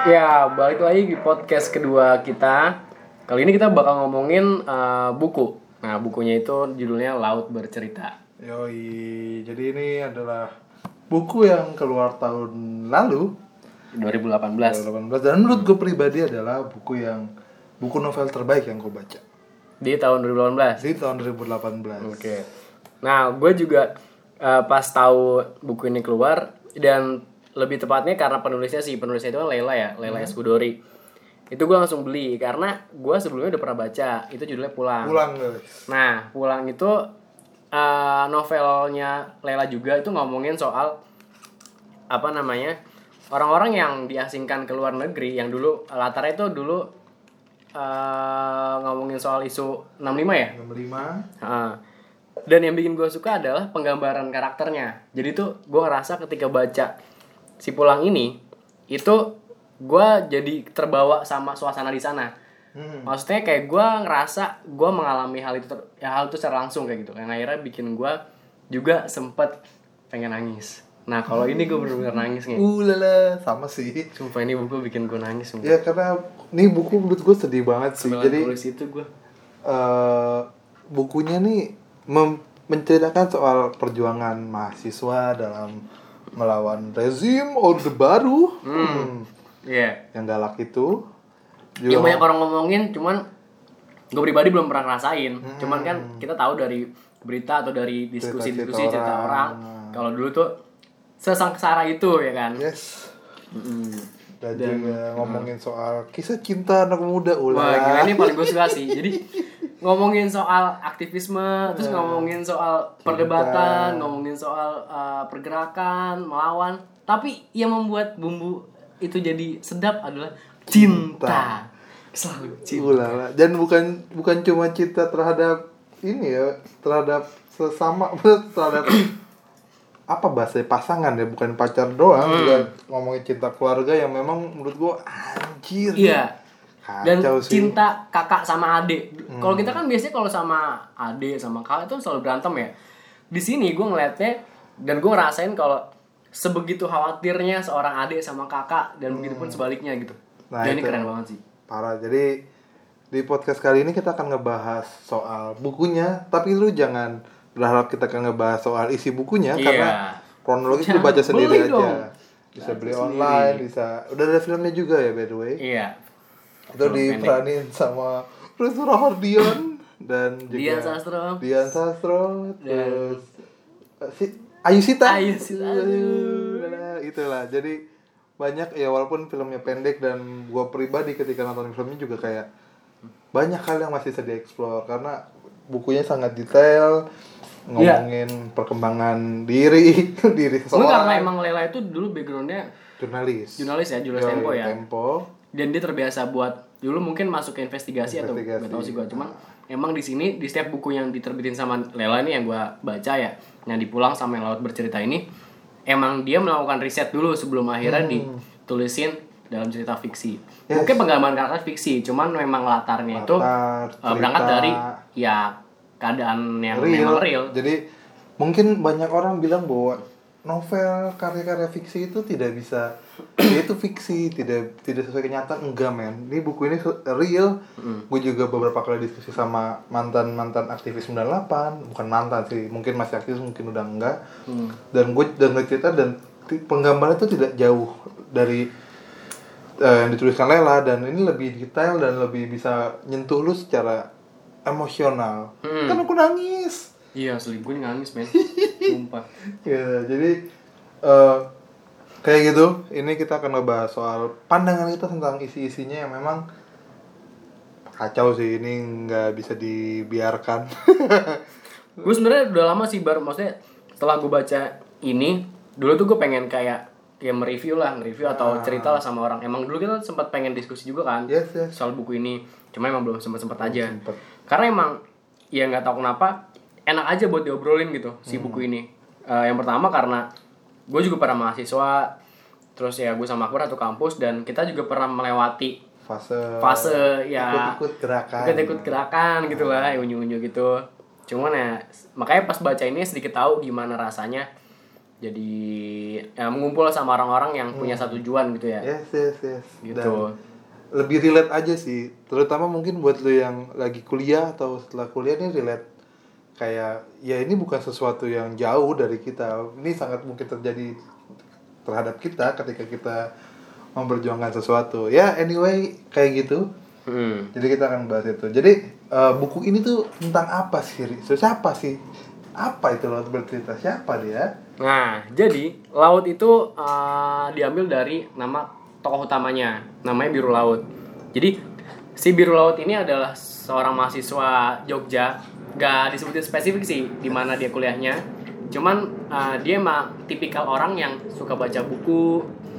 Ya, balik lagi di podcast kedua kita. Kali ini kita bakal ngomongin buku. Nah, bukunya itu judulnya Laut Bercerita. Yoi, jadi ini adalah buku yang keluar tahun lalu 2018. 2018 dan menurut gue pribadi adalah buku novel terbaik yang gue baca Di tahun 2018. di tahun 2018. Oke. Nah, gue juga pas tahu buku ini keluar, dan lebih tepatnya karena penulisnya itu kan Leila Eskudori. Itu gue langsung beli karena gue sebelumnya udah pernah baca. Itu judulnya Pulang. Guys. Nah, Pulang itu novelnya Leila juga, itu ngomongin soal orang-orang yang diasingkan ke luar negeri, yang dulu latarnya itu dulu ngomongin soal isu 65 ya? 65. Dan yang bikin gue suka adalah penggambaran karakternya. Jadi tuh gue ngerasa ketika baca si Pulang ini, itu gue jadi terbawa sama suasana di sana. Maksudnya kayak gue ngerasa gue mengalami hal itu secara langsung kayak gitu. Yang akhirnya bikin gue juga sempet pengen nangis. Nah kalau ini gue bener-bener nangis nih. Lala, sama sih. Sumpah ini buku bikin gue nangis. Sumpah. Ya karena ini buku menurut gue sedih banget sih. Sambil Jadi tulis itu gue. Bukunya nih menceritakan soal perjuangan mahasiswa dalam melawan rezim Orde Baru. Iya. Yang galak itu. Yang banyak orang ngomongin, cuman gue pribadi belum pernah ngerasain. Cuman kan kita tahu dari berita atau dari diskusi-diskusi cerita orang. Kalau dulu tuh sesengsara itu ya kan. Yes. Dan juga ngomongin soal kisah cinta anak muda. Wah gila, ini paling gue suka sih. Jadi ngomongin soal aktivisme, terus ngomongin soal perdebatan, ngomongin soal pergerakan, melawan. Tapi yang membuat bumbu itu jadi sedap adalah cinta. Selalu cinta. Ulala. Dan bukan cuma cinta terhadap ini ya, terhadap sesama, terhadap apa bahasa pasangan ya, bukan pacar doang. Juga ngomongin cinta keluarga yang memang menurut gua anjir. Iya. Dan sih. cinta kakak sama adik. Kalau kita kan biasanya kalau sama adik sama kakak itu selalu berantem ya. Di sini gue ngeliatnya dan gue ngerasain kalau sebegitu khawatirnya seorang adik sama kakak, dan begitu pun sebaliknya gitu. Nah, dan ini itu keren banget sih. Parah. Jadi di podcast kali ini kita akan ngebahas soal bukunya, tapi lu jangan berharap kita akan ngebahas soal isi bukunya karena kronologis lu baca sendiri aja. Dong. Bisa beli online, bisa. Udah ada filmnya juga ya by the way. Iya. Itu diperanin sama Reza Rahardian dan juga Dian Sastro, terus si Ayu Sita. Itulah. Jadi banyak ya, walaupun filmnya pendek, dan gua pribadi ketika nonton filmnya juga kayak banyak hal yang masih bisa dieksplor karena bukunya sangat detail, ngomongin perkembangan diri seseorang. Karena emang Leila itu dulu backgroundnya jurnalis ya, jurnalis Tempo ya. Tempo. Dan dia terbiasa buat dulu mungkin masuk ke investigasi. Atau gak tahu sih gue. Cuman emang di sini di setiap buku yang diterbitin sama Leila ini yang gue baca ya, yang Pulang sama yang Laut Bercerita ini, emang dia melakukan riset dulu sebelum akhirnya ditulisin dalam cerita fiksi. Yes. Mungkin penggambaran karakter fiksi, cuman memang latarnya itu berangkat dari ya keadaan yang memang real. Jadi mungkin banyak orang bilang bahwa novel karya-karya fiksi itu tidak bisa, dia itu fiksi, tidak sesuai kenyataan. Enggak men, ini buku ini real. Gue juga beberapa kali diskusi sama mantan aktivis 98, bukan mantan sih, mungkin masih aktif, mungkin udah enggak. Dan gue cerita, dan penggambaran itu tidak jauh dari yang dituliskan Leila, dan ini lebih detail dan lebih bisa nyentuh lu secara emosional. Kan aku nangis. Iya, asli gue nangis men. Sumpah. Ya, jadi kayak gitu. Ini kita akan ngebahas soal pandangan kita tentang isi-isinya yang memang kacau sih. Ini nggak bisa dibiarkan. Gue sebenarnya udah lama sih maksudnya setelah gue baca ini, dulu tuh gue pengen kayak nge-review atau cerita lah sama orang. Emang dulu kita sempat pengen diskusi juga kan. Yes. Soal buku ini. Cuma emang belum sempat aja. Karena emang ya nggak tahu kenapa enak aja buat diobrolin gitu si buku ini. Yang pertama karena gue juga pernah mahasiswa, terus ya gue sama Akbar satu kampus, dan kita juga pernah melewati fase ya ikut gerakan gitu lah, unyu-unyu gitu. Cuman ya makanya pas baca ini sedikit tahu gimana rasanya jadi mengumpul sama orang-orang yang punya satu tujuan gitu ya. Yes. Gitu. Dan lebih relate aja sih, terutama mungkin buat lo yang lagi kuliah atau setelah kuliah nih relate. Kayak ya ini bukan sesuatu yang jauh dari kita, ini sangat mungkin terjadi terhadap kita ketika kita memperjuangkan sesuatu. Ya anyway kayak gitu. Jadi kita akan bahas itu. Jadi buku ini tuh tentang apa sih? Siapa sih? Apa itu Laut Bercerita? Siapa dia? Nah, jadi Laut itu diambil dari nama tokoh utamanya, namanya Biru Laut. Jadi si Biru Laut ini adalah seorang mahasiswa Jogja, gak disebutin spesifik sih di mana dia kuliahnya. Cuman dia emang tipikal orang yang suka baca buku,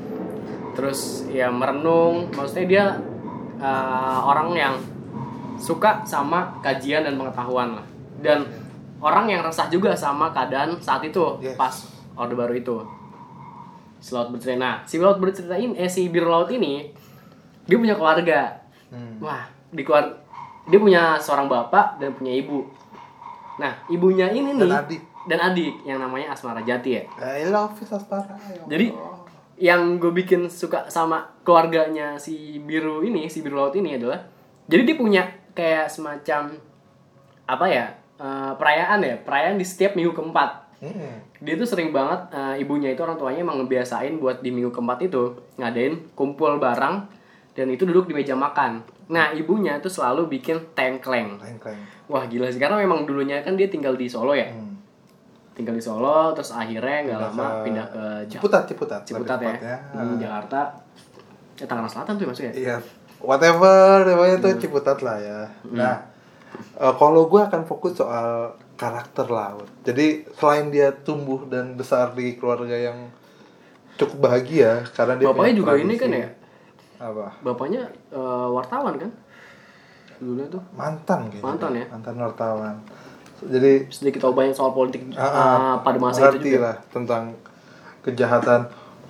terus ya merenung. Maksudnya dia orang yang suka sama kajian dan pengetahuan lah, dan orang yang resah juga sama keadaan saat itu. Yes. Pas Orde Baru itu. Si Laut Bercerita. Nah, si Laut Bercerita ini, si Biru Laut ini, dia punya keluarga. Wah, dia punya seorang bapak dan punya ibu. Nah, ibunya ini nih dan adik yang namanya Asmara Jati ya. I love you Asmara. Jadi yang gue bikin suka sama keluarganya si Biru Laut ini adalah, jadi dia punya kayak semacam apa ya, perayaan di setiap minggu keempat. Dia tuh sering banget, ibunya itu, orang tuanya emang ngebiasain buat di minggu keempat itu ngadain kumpul bareng, dan itu duduk di meja makan. Nah, ibunya tuh selalu bikin tengkleng. Wah gila sih, karena memang dulunya kan dia tinggal di Solo ya. Tinggal di Solo, terus akhirnya nggak lama pindah ke Ciputat ya. Jakarta, Tangerang Selatan tuh maksudnya. Iya, whatever namanya tuh Ciputat lah ya. Nah, kalau gue akan fokus soal karakter Laut. Jadi selain dia tumbuh dan besar di keluarga yang cukup bahagia karena dia bapaknya juga tradisi. Ini kan ya. Apa? Bapaknya wartawan kan? Dulunya tuh. Mantan kayaknya. Mantan wartawan. Jadi sedikit tahu banyak soal politik pada masa itu juga. Lah tentang kejahatan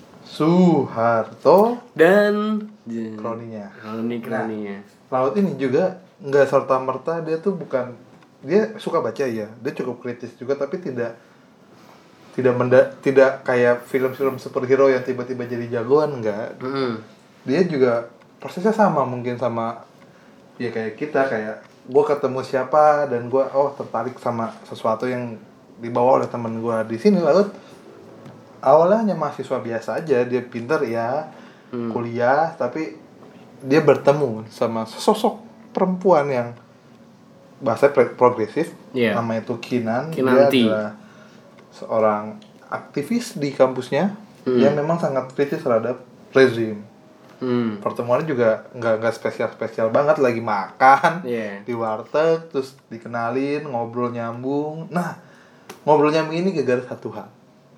Soeharto dan kroninya. Nah, Laut ini juga nggak serta merta dia tuh bukan, dia suka baca ya, dia cukup kritis juga, tapi tidak kayak film-film superhero yang tiba-tiba jadi jagoan, enggak. Dia juga prosesnya sama mungkin sama ya kayak kita, kayak gue ketemu siapa dan gue tertarik sama sesuatu yang dibawa oleh teman gue. Di sini Laut awalnya hanya mahasiswa biasa aja, dia pintar ya, kuliah, tapi dia bertemu sama sosok perempuan yang bahasa progresif, namanya itu Kinanti. Dia adalah seorang aktivis di kampusnya yang memang sangat kritis terhadap rezim. Pertemuannya juga nggak spesial banget, lagi makan di warteg, terus dikenalin, ngobrol nyambung. Nah, ngobrol nyambung ini gara-gara satu hal,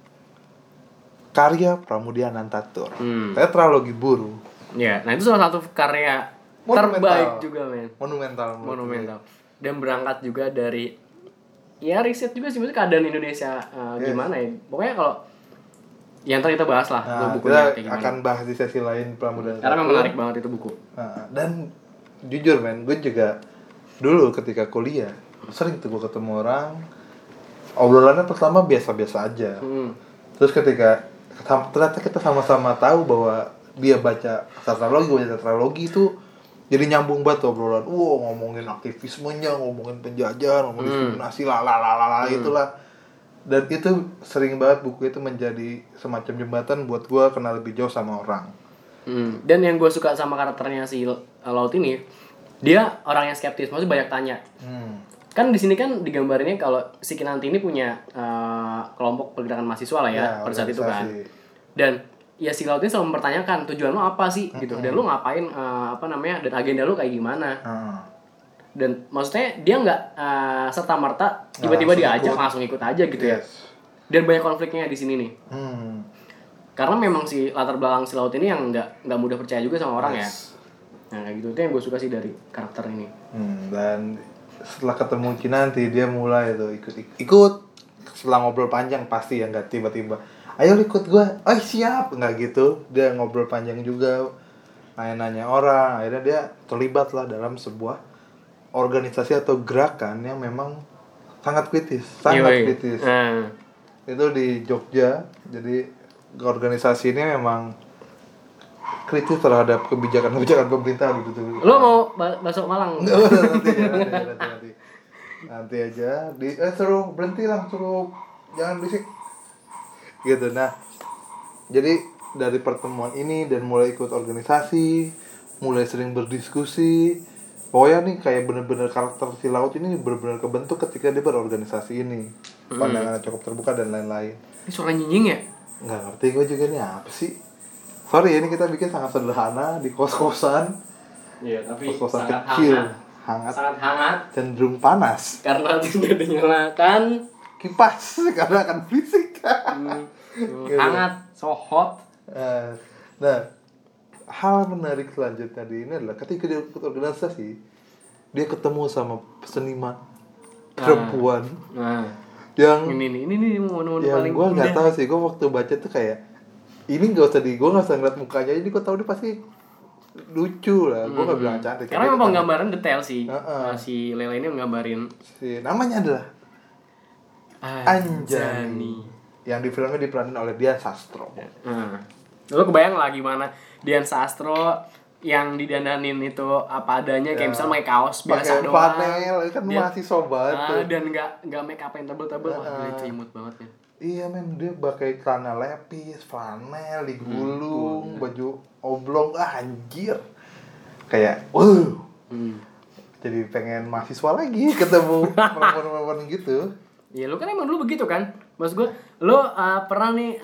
karya Pramudia Anantatur, Tetralogi Buru. Ya, nah itu salah satu karya terbaik juga, men. Monumental. Dan berangkat juga dari ya riset juga sih, maksudnya keadaan Indonesia gimana ya. Pokoknya kalau yang ntar kita bahas lah bukunya kita akan bahas di sesi lain Pramudia Anantatur. Karena memang menarik banget itu buku. Dan jujur men, gue juga dulu ketika kuliah sering tuh gue ketemu orang, obrolannya pertama biasa-biasa aja. Terus ketika ternyata kita sama-sama tahu bahwa dia baca tetralogi, gue baca tetralogi, itu jadi nyambung banget obrolan. Ngomongin aktivismenya, ngomongin penjajahan, ngomongin diskriminasi, itulah. Dan itu sering banget buku itu menjadi semacam jembatan buat gue kenal lebih jauh sama orang. Dan yang gue suka sama karakternya si Laut ini, dia orang yang skeptis, maksudnya banyak tanya. Kan di sini kan digambarinnya kalau si Kinanti ini punya kelompok pergerakan mahasiswa lah ya pada saat itu kan. Dan ya si Laut ini selalu mempertanyakan tujuan lo apa sih gitu, dan lo ngapain, dan agenda lo kayak gimana. Dan maksudnya dia nggak serta merta tiba-tiba diajak langsung ikut aja gitu ya. Dan banyak konfliknya di sini nih. Karena memang si latar belakang si Laut ini yang nggak mudah percaya juga sama orang ya. Nah kayak gitu, itu yang gue suka sih dari karakter ini. Dan setelah ketemu Kinanti dia mulai tuh ikut. Setelah ngobrol panjang pasti ya, nggak tiba-tiba ayo ikut gue, siap, nggak gitu. Dia ngobrol panjang juga, nanya-nanya orang. Akhirnya dia terlibat lah dalam sebuah organisasi atau gerakan yang memang sangat kritis. itu di Jogja. Jadi organisasi ini memang kritis terhadap kebijakan pemerintah gitu. Lo mau bakso Malang? Nanti aja. Suruh berhenti lah, suruh jangan berisik. Gitu. Nah, jadi dari pertemuan ini dan mulai ikut organisasi, mulai sering berdiskusi, pokoknya nih kayak bener-bener karakter si Laut ini bener-bener kebentuk ketika dia berorganisasi ini. Pandangannya cukup terbuka dan lain-lain. Ini suara nyinying ya? Nggak ngerti gue juga nih apa sih. Sorry, ini kita bikin sangat sederhana di kos-kosan. Iya, tapi kos-kosan sangat kecil, hangat, sangat hangat, cenderung panas. karena tidak dinyalakan Kipas karena akan berisik. hangat, so hot. Nah, hal menarik selanjutnya di ini adalah ketika dia ikut organisasi, dia ketemu sama seniman perempuan yang ini momen yang paling gue nggak indah. tahu sih. Gue waktu baca tuh kayak ini gue nggak usah ngeliat mukanya, jadi gue tahu dia pasti lucu lah. Gue nggak bilang cantik Karena memang penggambaran detail sih. Si Lela ini menggambarin si namanya adalah Anjani yang di filmnya diperanin oleh Dian Sastro. Lo kebayang lah gimana Dian Sastro yang didandanin itu apa adanya, kayak misalnya pakai kaos biasa doang, flanel kan masih sobat tuh. Dan nggak make up yang tebel-tebel. Wah, itu imut banget ya. Iya men, dia pakai celana lepis, flanel digulung, baju oblong, anjir. Kayak, jadi pengen mahasiswa lagi ketemu perempuan-perempuan gitu. Iya, lu kan emang dulu begitu kan? Maksud gue, lu pernah nih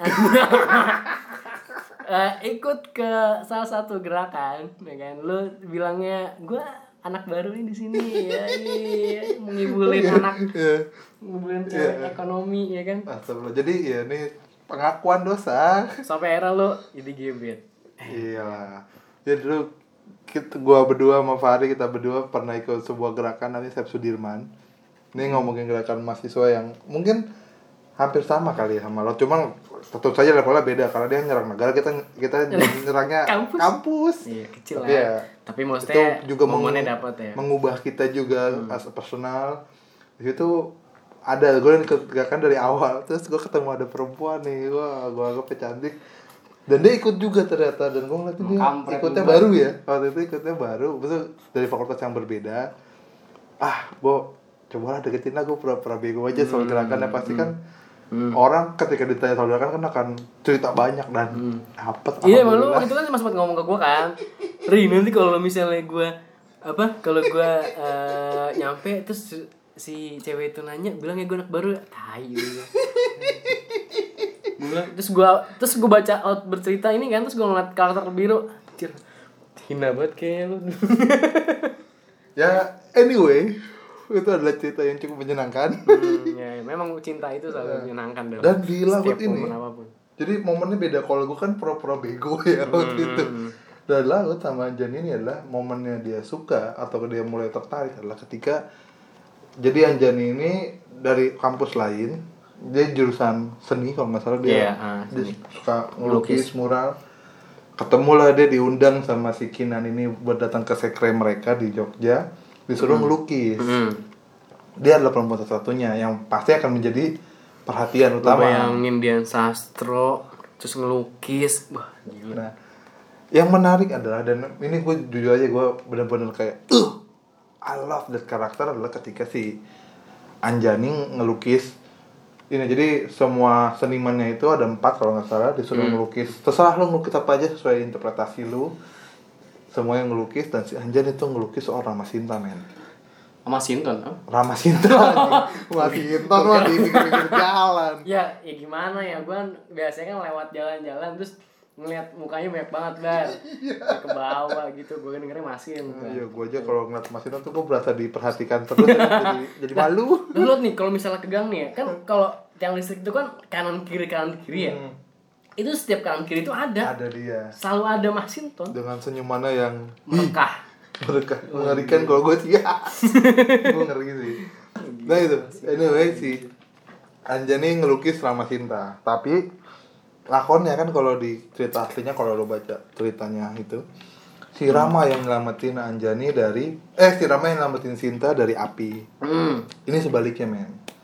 ikut ke salah satu gerakan, ya kan? Lu bilangnya, gue anak baru nih di sini ya, ngibulin anak, ngibulin cewek ekonomi, ya kan? Astagfirullah. Jadi ya ini pengakuan dosa. Sampai era lu jadi gebet. Iya. Jadi dulu gua berdua sama Fahri, kita berdua pernah ikut sebuah gerakan namanya Sep Sudirman. Ini ngomongin gerakan mahasiswa yang mungkin hampir sama kali ya sama lo, cuman tentu saja levelnya beda karena dia nyerang negara, kita nyerangnya kampus. Iya, kecil tapi lah. ya, tapi maksudnya itu juga momennya dapat ya. Mengubah kita juga as a personal. Di situ ada gue yang gerakan dari awal, terus gue ketemu ada perempuan nih, gue anggap cantik. Dan dia ikut juga ternyata, dan gue ngeliat dia ikutnya juga. Baru ya, waktu itu ikutnya baru, betul dari fakultas yang berbeda. Gue coba lah deketin lah, gue pura-pura bego aja soal gerakannya. Pasti kan orang ketika ditanya soal gerakan kan akan cerita banyak dan dapet. Iya, malu itu kan sempat ngomong ke gue kan, Ri, nanti kalau misalnya gue kalau gue nyampe terus si cewek itu nanya, bilang ya gue anak baru, tai gitu. Terus gue baca out bercerita ini kan, terus gue ngeliat karakter biru, anjir, hina banget kayak lu. Ya anyway, itu adalah cerita yang cukup menyenangkan. Ya, memang cinta itu selalu menyenangkan dan di Laut ini apapun. Jadi momennya beda. Kalau gue kan pura-pura bego ya waktu itu. Dan Laut sama Anjani ini adalah momennya dia suka atau dia mulai tertarik adalah ketika jadi Anjani ini dari kampus lain, dia jurusan seni kalau nggak salah, dia suka ngelukis mural. Ketemulah dia, diundang sama si Kinan ini buat datang ke sekre mereka di Jogja, disuruh ngelukis. Dia adalah perempuan satu-satunya yang pasti akan menjadi perhatian utama. Bayangin Dian Sastro terus ngelukis, wah gila. Nah, yang menarik adalah, dan ini gue jujur aja, gue benar-benar kayak I love that karakter adalah ketika si Anjani ngelukis ini. Jadi semua senimannya itu ada 4 kalau nggak salah, disuruh ngelukis. Terserah lo ngelukis apa aja sesuai interpretasi lo. Semua yang ngelukis, dan si Anjani itu ngelukis seorang Mas Sinta, men. Sama Sinton, Rama Sinta, Mas Sinton mah di pinggir jalan. Ya gimana ya, gue biasanya kan lewat jalan-jalan terus ngeliat mukanya banyak banget Dar, ke bawah gitu, gue dengernya Masin. Iya, gue aja kalau ngeliat Mas Sinton tuh gue berasa diperhatikan terus, jadi malu. Lu liat nih, kalau misalnya ke gang nih ya, kan kalau tiang listrik itu kan kanan kiri ya. Itu setiap kanan kiri itu ada dia. Selalu ada Mas Sinton dengan senyumannya yang mengerikan kalau gue sih. Gue ngeri sih. Nah itu, anyway si Anjani ngelukis Rama Sinta. Tapi lakonnya kan kalau di cerita aslinya, kalau lo baca ceritanya itu, si Rama yang nyelamatin Anjani dari si Rama yang nyelamatin Sinta dari api. Ini sebaliknya, men.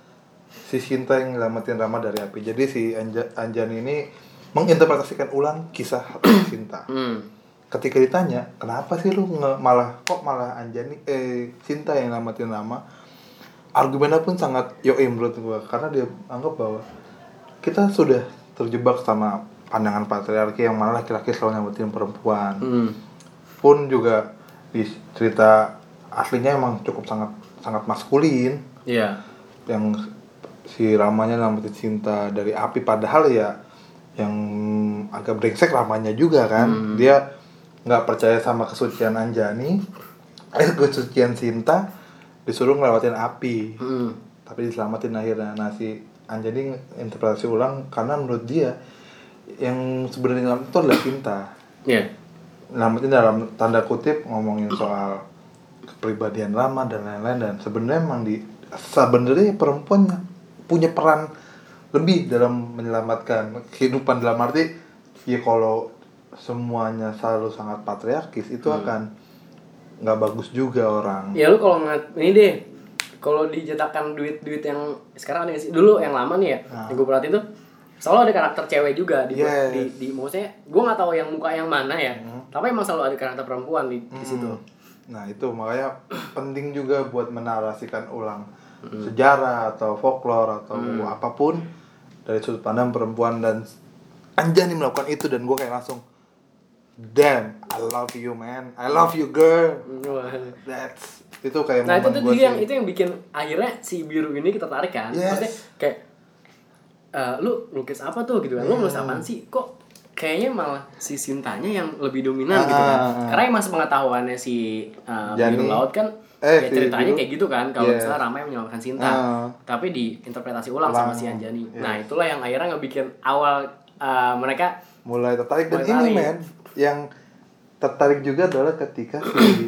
si Sinta yang nyelamatin Rama dari api. Jadi si Anjani ini menginterpretasikan ulang kisah Sinta. Ketika ditanya, kenapa sih lu malah Anjani Sinta yang nyelamatin Rama? Argumennya pun sangat yoi menurut gua, karena dia anggap bahwa kita sudah terjebak sama pandangan patriarki yang malah laki-laki selalu nyelamatin perempuan. Pun juga di cerita aslinya emang cukup sangat maskulin. Iya. Yang si Ramanya nyelamatin Sinta dari api, padahal ya yang agak brengsek Ramanya juga kan. Dia nggak percaya sama kesucian Anjani, kesucian Sinta, disuruh ngelewatin api. Tapi diselamatin akhirnya. Nah si Anjani interpretasi ulang karena menurut dia yang sebenarnya itu adalah Sinta. Iya. Nyelamatin dalam tanda kutip, ngomongin soal kepribadian Rama dan lain-lain, dan sebenarnya perempuan punya peran lebih dalam menyelamatkan kehidupan, dalam arti ya kalau semuanya selalu sangat patriarkis itu akan nggak bagus juga orang. Ya lu kalau ngeliat ini deh, kalau dicetakkan duit yang sekarang ada sih, dulu yang lama nih ya, yang gue perhatiin tuh selalu ada karakter cewek juga di maksudnya gue nggak tahu yang muka yang mana ya, tapi emang selalu ada karakter perempuan di situ. Nah itu makanya penting juga buat menarasikan ulang sejarah atau folklore atau apapun dari sudut pandang perempuan, dan Anjani melakukan itu dan gue kayak langsung damn, I love you man, I love you girl. Itu kayak nah momen itu yang bikin akhirnya si Biru ini kita tarik kan. Maksudnya kayak lu lukis apa tuh gitu kan, lu lukis apaan sih, kok kayaknya malah si Sintanya yang lebih dominan gitu kan. Karena emang sepengetahuannya si Biru Laut kan ya ceritanya kayak gitu kan, kalau misalnya Rama yang menyelamatkan Sinta, tapi diinterpretasi ulang sama si Anjani. Nah itulah yang akhirnya ngebikin awal mereka mulai tertarik. Dan ini men, yang tertarik juga adalah ketika si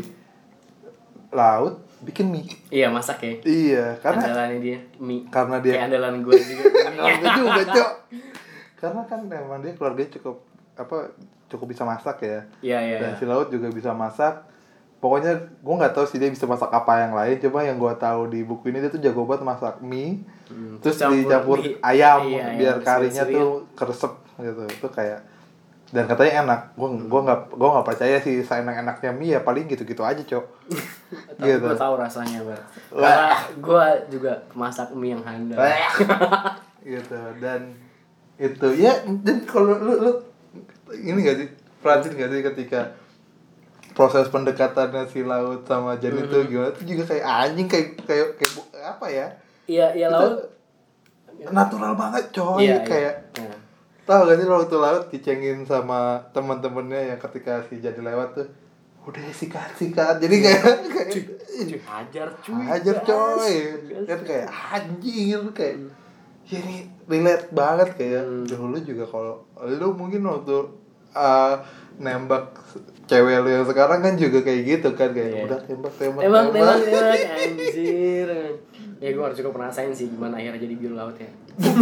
Laut bikin mie. Iya masak ya. Iya, karena andalannya dia mie. Karena dia kayak andalan gue juga. Andalan juga Cok. Karena kan emang dia keluarganya cukup bisa masak ya. Iya. Dan si Laut juga bisa masak. Pokoknya gue nggak tahu sih dia bisa masak apa yang lain. Cuma yang gue tahu di buku ini dia tuh jago banget masak mie. Terus dicampur ayam biar karinya tuh keresep gitu. Itu kayak, dan katanya enak. Gue nggak percaya sih seenak-enaknya mie, ya paling gitu-gitu aja Cok. Tapi gitu. Gue tahu rasanya Bar. Karena gue juga masak mie yang handal. Gitu. Dan itu ya, dan kalau lu ini nggak sih, perhatiin nggak sih ketika proses pendekatannya si Laut sama Jan itu gimana? Itu juga kayak anjing, kayak apa ya? Iya Laut natural banget coy. Kayak tahu gak sih waktu Laut dicengin sama teman-temannya yang ketika si Jadi lewat tuh, udah sikat. Jadi kayak hajar coy. Kan kayak anjing kayak ya ini relate banget kayak dulu juga. Kalau lu mungkin waktu nembak cewek lu yang sekarang kan juga kayak gitu kan, kayak udah tembak anjir. Ya gue harus juga pernah rasain sih gimana akhirnya jadi Biru Laut ya.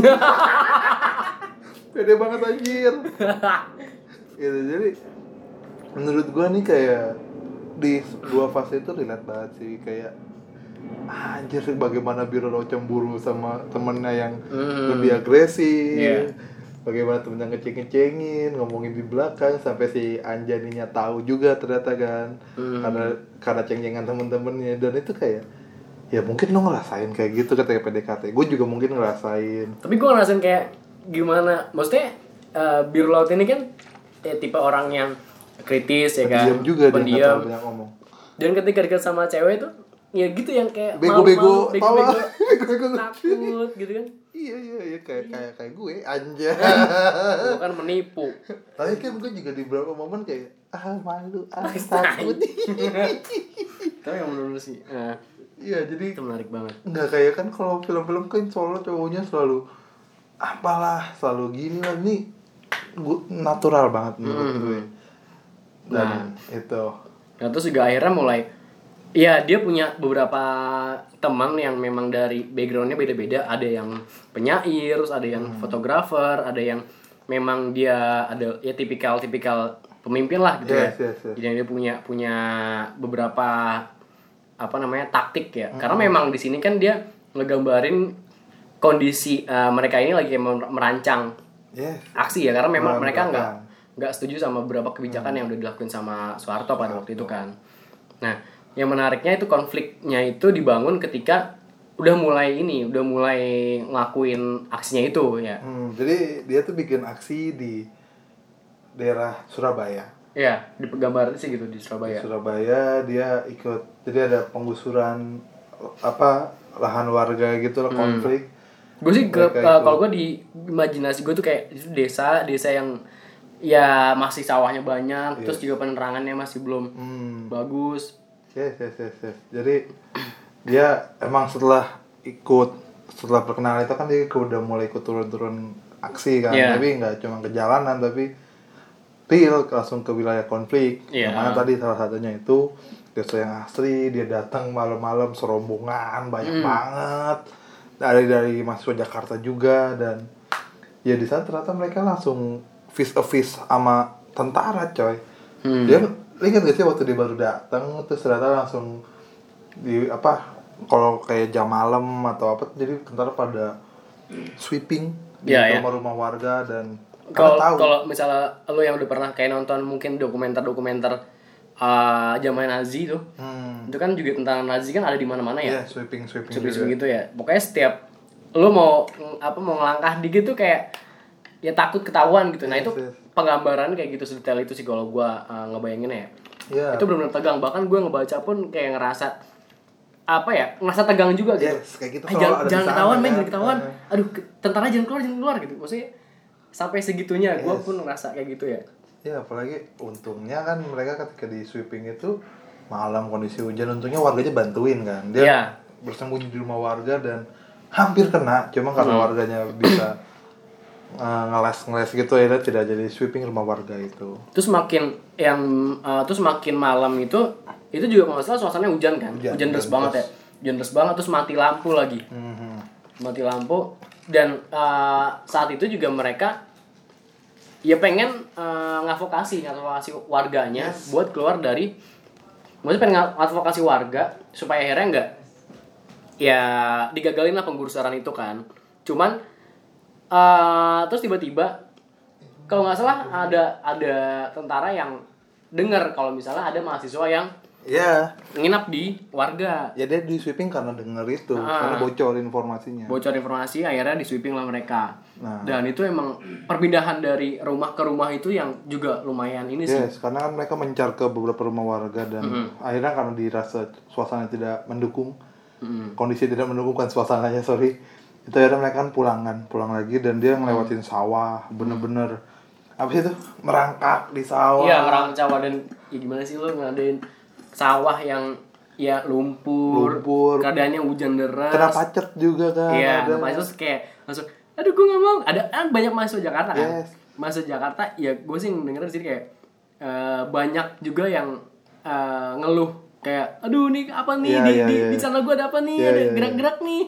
Pede banget anjir. Gitu. Jadi menurut gue nih kayak di dua fase itu relate banget sih. Kayak anjir bagaimana Biru Laut cemburu sama temennya yang lebih agresif. Bagaimana temennya ngeceng-ngecengin, ngomongin di belakang, sampai si Anjaninya tahu juga ternyata kan. Karena ceng-cengan temen-temennya. Dan itu kayak, ya mungkin lo ngerasain kayak gitu ketika PDKT. Gue juga mungkin ngerasain. Tapi gue ngerasain kayak gimana, maksudnya Biru Laut ini kan tipe orang yang kritis ya kan, pendiam juga, pendiam. Dia nggak banyak ngomong. Dan ketika dekat sama cewek tuh ya gitu yang kayak bego-bego takut gitu kan. Iya kayak gue anjay. Gue kan menipu. Tapi kan gue juga di beberapa momen kayak malu, takut. Tapi yang menurut sih iya, jadi itu menarik banget. Nggak kayak kan kalau film-film kan soalnya cowoknya selalu apalah, selalu gini lah. Ini gue natural banget menurut gue. Dan itu. Nah terus juga akhirnya mulai, ya dia punya beberapa teman yang memang dari backgroundnya beda-beda. Ada yang penyair, terus ada yang fotografer, ada yang memang dia ada ya tipikal pemimpin lah gitu. Yes. Jadi dia punya beberapa taktik ya. Karena memang di sini kan dia ngegambarin kondisi mereka ini lagi merancang aksi ya, karena memang mereka nggak setuju sama beberapa kebijakan yang udah dilakuin sama Soeharto pada waktu itu kan. Nah, yang menariknya itu konfliknya itu dibangun ketika udah mulai ngelakuin aksinya itu ya. Jadi dia tuh bikin aksi di daerah Surabaya. Iya, di gambar sih gitu di Surabaya. Di Surabaya dia ikut, jadi ada penggusuran lahan warga gitu loh, konflik. Gue sih kalau gue di imajinasi gue tuh kayak itu desa yang ya masih sawahnya banyak, terus juga penerangannya masih belum bagus. Yes. Jadi dia emang setelah perkenalan itu kan dia udah mulai ikut turun aksi kan, tapi nggak cuma ke jalanan tapi real langsung ke wilayah konflik. Yang mana tadi salah satunya itu desa yang asli, dia datang malam-malam serombongan banyak banget dari mahasiswa Jakarta juga, dan ya di sana ternyata mereka langsung face to face sama tentara coy. Dia ingat gak sih waktu dia baru datang terus ternyata langsung kalau kayak jam malam atau apa, jadi tentara pada sweeping di rumah-rumah warga. Dan kalau misalnya lo yang udah pernah kayak nonton mungkin dokumenter zaman Nazi tuh, itu kan juga tentara Nazi kan ada di mana-mana ya. Sweeping gitu ya. Pokoknya setiap lo mau ngelangkah dikit tuh kayak ya takut ketahuan gitu. Nah itu penggambaran kayak gitu sedetail itu sih kalau gue ngebayangin ya. Itu benar-benar tegang, bahkan gue ngebaca pun kayak ngerasa tegang juga gitu. Kayak gitu. Jangan ketahuan. Aduh, tentara jangan keluar gitu. Maksudnya sampai segitunya gue pun ngerasa kayak gitu ya. Ya apalagi untungnya kan mereka ketika di sweeping itu malam kondisi hujan, untungnya warganya bantuin kan. Dia bersembunyi di rumah warga dan hampir kena, cuma karena warganya bisa ngeles gitu ya, tidak jadi sweeping rumah warga itu. Terus makin malam itu juga kalau nggak salah suasananya hujan kan, hujan deras banget ya, terus mati lampu lagi. Mati lampu, dan saat itu juga mereka ya pengen ngadvokasi warganya buat keluar dari, maksudnya pengen ngadvokasi warga supaya akhirnya enggak ya digagalin lah penggusuran itu kan. Cuman terus tiba-tiba kalau nggak salah ada tentara yang dengar kalau misalnya ada mahasiswa yang nginap di warga. Ya dia di sweeping karena denger itu, karena bocor informasi, akhirnya di sweeping lah mereka. Dan itu emang perpindahan dari rumah ke rumah itu yang juga lumayan ini sih. Karena kan mereka mencar ke beberapa rumah warga dan akhirnya karena dirasa suasana tidak mendukung, kondisi tidak mendukung kan suasananya, itu akhirnya mereka kan pulang lagi, dan dia ngelewatin sawah, bener-bener apa sih itu, merangkak di sawah. Iya, merangkak sawah, dan ya gimana sih lo ngadain sawah yang ya lumpur. Keadaannya hujan deras, kena pacet juga kan. Iya, terus kayak langsung aduh gue gak mau. Ada banyak mahasiswa Jakarta kan. Mahasiswa Jakarta ya gue sih dengerin sih kayak banyak juga yang ngeluh kayak aduh nih apa nih di sana gue ada apa nih, ada gerak-gerak nih.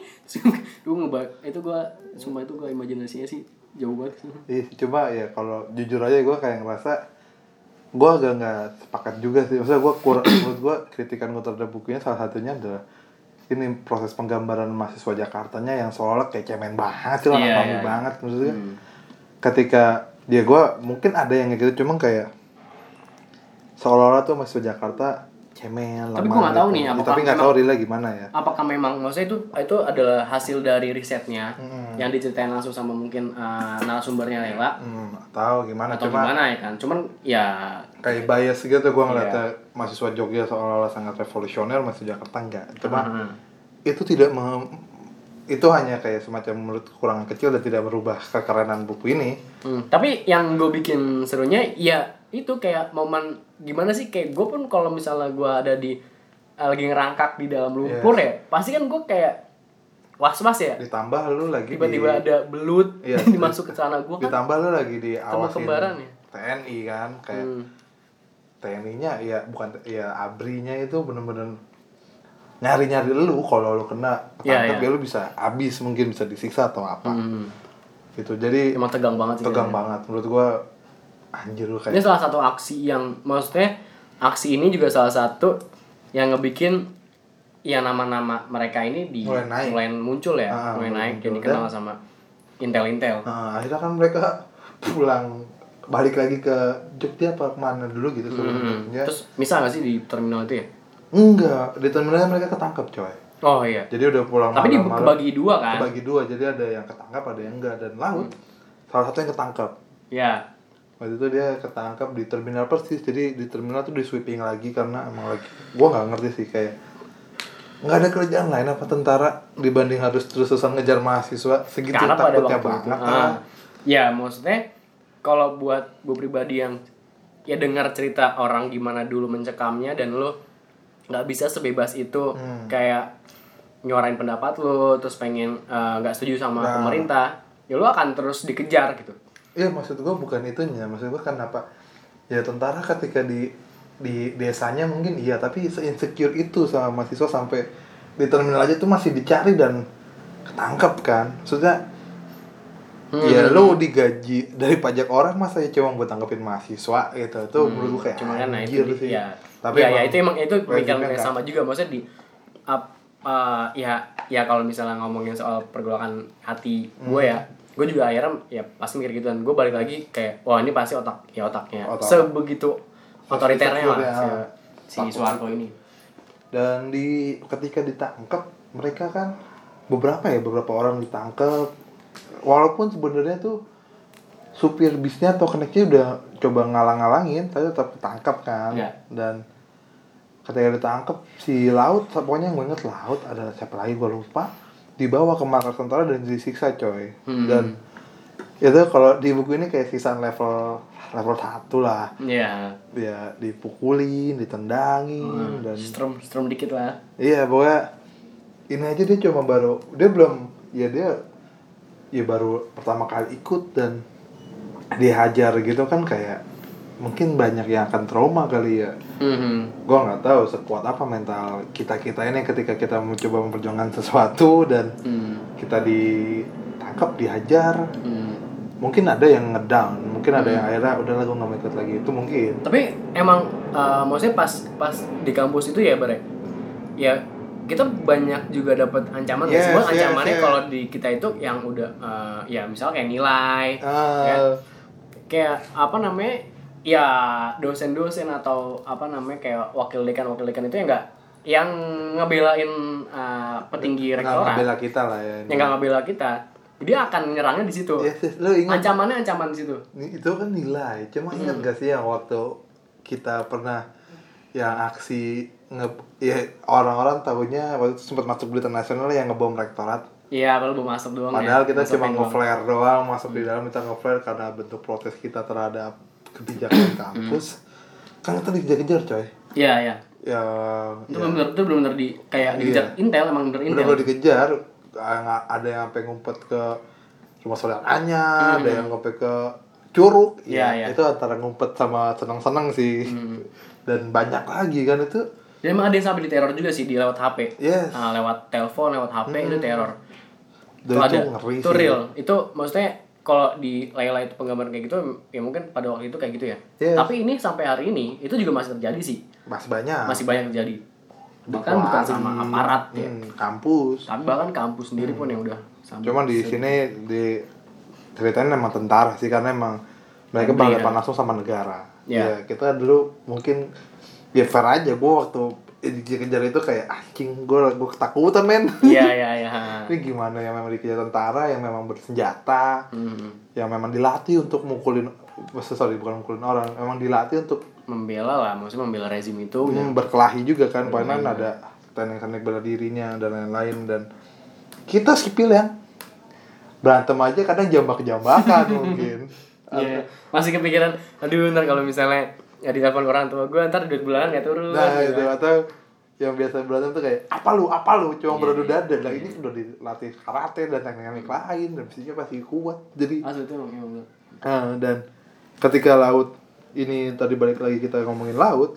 Itu gue sumpah itu gue imajinasinya sih jauh banget. Coba ya kalau jujur aja gue kayak ngerasa gue agak nggak sepakat juga sih. Maksudnya gue menurut gue kritikan gue terhadap bukunya salah satunya adalah ini proses penggambaran mahasiswa Jakartanya yang seolah-olah kayak cemen banget sih, banget maksudnya. Ketika gue mungkin ada yang kayak gitu, cuma kayak seolah-olah tuh mahasiswa Jakarta cemen. Tapi gue nggak tahu nih, tapi nggak tahu Rila gimana ya. Apakah memang maksudnya itu adalah hasil dari risetnya yang diceritain langsung sama mungkin narasumbernya Lela. Tahu gimana? Atau gimana ya kan? Cuman ya kayak bias gitu gue ngeliatnya mahasiswa Jogja seolah-olah sangat revolusioner, mahasiswa Jakarta enggak. Cuma itu itu hanya kayak semacam menurut kekurangan kecil dan tidak merubah kekerenan buku ini. Tapi yang gue bikin serunya ya itu kayak momen gimana sih, kayak gue pun kalau misalnya gue ada di lagi ngerangkak di dalam lumpur ya pasti kan gue kayak was-was ya. Ditambah lu lagi tiba-tiba ada belut dimasuk ke celana gue kan. Ditambah lu lagi diawasin kembaran ya. TNI kan kayak TNI-nya ya bukan ya ABRI-nya itu bener-bener nyari-nyari lu, kalau lu kena ketangkep ya lu bisa habis, mungkin bisa disiksa atau apa. Gitu. Jadi emang tegang banget sih. Banget menurut gua. Anjir lu kayak. Ini salah satu aksi yang maksudnya aksi ini juga salah satu yang ngebikin ya nama-nama mereka ini mulai muncul ya, mulai naik jadi kenal sama intel. Akhirnya kan mereka pulang balik lagi ke Jogja apa kemana dulu gitu sebelumnya. Terus misal nggak sih di terminal itu ya? Enggak, di terminalnya mereka ketangkap coy. Oh iya. Jadi udah pulang tapi kebagi dua kan? Kebagi dua, jadi ada yang ketangkap ada yang enggak, dan Laut salah satu yang ketangkap. Ya. Waktu itu dia ketangkap di terminal Persis, jadi di terminal tuh di sweeping lagi karena emang lagi, gua nggak ngerti sih, kayak nggak ada kerjaan lain apa tentara dibanding harus terus-terusan ngejar mahasiswa segitu karena takutnya banget. Ya maksudnya kalau buat gue pribadi yang ya dengar cerita orang gimana dulu mencekamnya dan lo nggak bisa sebebas itu kayak nyuarain pendapat lo terus pengen nggak setuju sama pemerintah, ya lo akan terus dikejar gitu. Iya, maksud gue bukan itunya, maksud gue kenapa ya tentara ketika di desanya mungkin iya, tapi se-insecure itu sama mahasiswa sampai di terminal aja tuh masih dicari dan ketangkep kan. Maksudnya ya lo digaji dari pajak orang, masa ya cuma buat tangkepin mahasiswa gitu. Itu menurut gue kayak cuma kan anjir sih. Ya. Tapi ya itu pemikiran yang sama juga, maksudnya ya kalau misalnya ngomongin soal pergolakan hati gue ya, gue juga akhirnya ya pasti mikir gitu, dan gue balik lagi kayak wah ini pasti otaknya sebegitu otoriternya lah si Soeharto ini. Dan ketika ditangkap mereka kan beberapa orang ditangkap, walaupun sebenarnya tuh supir bisnya atau keneknya udah coba ngalang-ngalangin, tapi tetap ditangkap kan. Dan ketika ditangkap si Laut, pokoknya yang gue inget Laut, ada siapa lagi gue lupa, dibawa ke markas tentara dan disiksa coy. Dan itu kalau di buku ini kayak sisaan level 1 lah. Iya. Ya dipukulin, ditendangin dan strum dikit lah. Iya, pokoknya ini aja dia cuma dia baru pertama kali ikut dan dihajar gitu kan, kayak mungkin banyak yang akan trauma kali ya. Gue nggak tahu sekuat apa mental kita ini ketika kita mencoba memperjuangkan sesuatu dan kita ditangkap, dihajar. Mungkin ada yang ngedown, mungkin ada yang akhirnya udahlah gue nggak mau ikut lagi, itu mungkin. Tapi emang maksudnya pas di kampus itu ya Bare, ya kita banyak juga dapat ancaman. Semua ancamannya kalau di kita itu yang udah ya misalnya kayak nilai, kayak apa namanya, ya dosen-dosen atau apa namanya kayak wakil dekan itu yang ngebelain petinggi rektorat, nggak ngebela kita lah ya, yang nggak ngebela kita, dia akan nyerangnya di situ. Lo ingat ancaman di situ. Itu kan nilai. Cuma ingat gak sih yang waktu kita pernah yang aksi orang-orang tahunya waktu itu sempat masuk berita nasional yang ngebom rektorat. Iya, kalau belum masuk doang. Padahal kita cuma nge-flare doang, masuk di dalam kita nge-flare karena bentuk protes kita terhadap kebijakan kampus. Kan kita dikejar-kejar coy. Iya. Ya. Itu benar-benar dikejar Intel, emang Intel. Benar dikejar. Ada yang sampai ngumpet ke rumah saudaranya, ada yang ngumpet ke Curug. Itu antara ngumpet sama senang-senang sih. Dan banyak lagi kan itu. Dan emang ada yang sampai diteror juga sih, di lewat HP. Lewat telepon, lewat HP itu teror. Dan itu ngeri itu sih. Real. Itu maksudnya kalau di Layla itu penggambaran kayak gitu ya mungkin pada waktu itu kayak gitu ya. Tapi ini sampai hari ini itu juga masih terjadi sih. Masih banyak terjadi. Bahkan bukan sama aparat ya. Kampus. Tapi bahkan kampus sendiri pun yang udah sampai. Cuma di sini ceritain memang tentara sih, karena emang mereka berhadapan langsung sama negara. Ya kita dulu mungkin ya fair aja, gue waktu dikejar itu kayak anjing, gue ketakutan men. Iya. Ini gimana yang memang dikejar tentara yang memang bersenjata, yang memang dilatih untuk bukan mukulin orang, memang dilatih untuk membela lah, maksudnya membela rezim itu. Berkelahi juga kan, padahal ada teknik bela dirinya dan lain-lain. Dan kita sipil yang berantem aja kadang jambak-jambakan mungkin. Masih kepikiran, aduh ntar kalau misalnya ya ditelepon orang tua gue ntar duit bulanan gak turun. Itu atau yang biasa berantem tuh kayak apa lu cuma beradu dada. Lah ini udah dilatih karate dan teknik lain dan mestinya pasti kuat. Jadi dan ketika Laut ini tadi balik lagi kita ngomongin Laut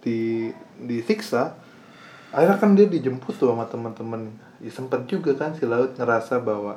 disiksa, akhirnya kan dia dijemput tuh sama teman-teman. Ya sempet juga kan si Laut ngerasa bahwa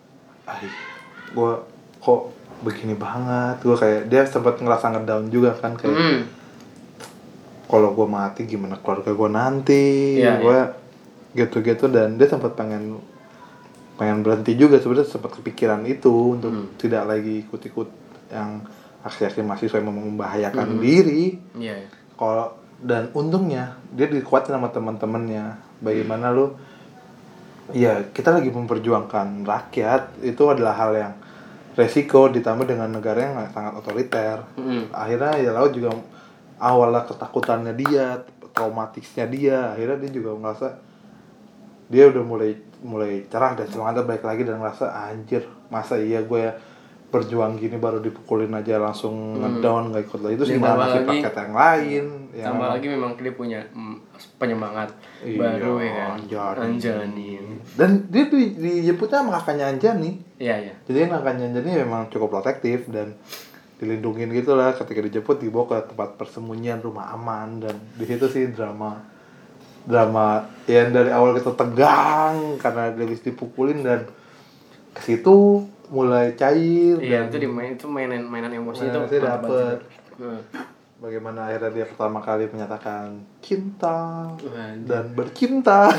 gue kok begini banget, gue kayak dia sempat ngerasa ngedown juga kan, kayak kalau gue mati gimana keluarga gue nanti. gitu-gitu, dan dia sempat pengen berhenti juga sebenarnya, sempat kepikiran itu untuk tidak lagi ikut-ikut yang aksi-aksi mahasiswa yang membahayakan diri. Iya. Kalau dan untungnya dia dikuatin sama teman-temannya. Bagaimana lu? Ya kita lagi memperjuangkan rakyat, itu adalah hal yang resiko ditambah dengan negara yang sangat otoriter. Akhirnya ya laut juga awalnya ketakutannya dia, traumatisnya dia, akhirnya dia juga ngerasa dia udah mulai cerah dan semangatnya baik lagi, dan ngerasa anjir masa iya gue ya berjuang gini baru dipukulin aja langsung ngedown, nggak ikut lagi, itu sih malah ngasih paket yang lain ya, tambah lagi memang dia punya penyemangat baru ya kan, Anjani. Dan dia dijemputnya sama kakaknya Anjani. Iya. Jadi kakaknya Anjani memang cukup protektif dan dilindungin gitu lah. Ketika dijemput dibawa ke tempat persembunyian, rumah aman, dan di situ sih drama yang dari awal kita tegang karena dia habis dipukulin, dan ke situ mulai cair. Iya, dan itu mainan emosi itu dapet. Bagaimana akhirnya dia pertama kali menyatakan cinta dan bercinta.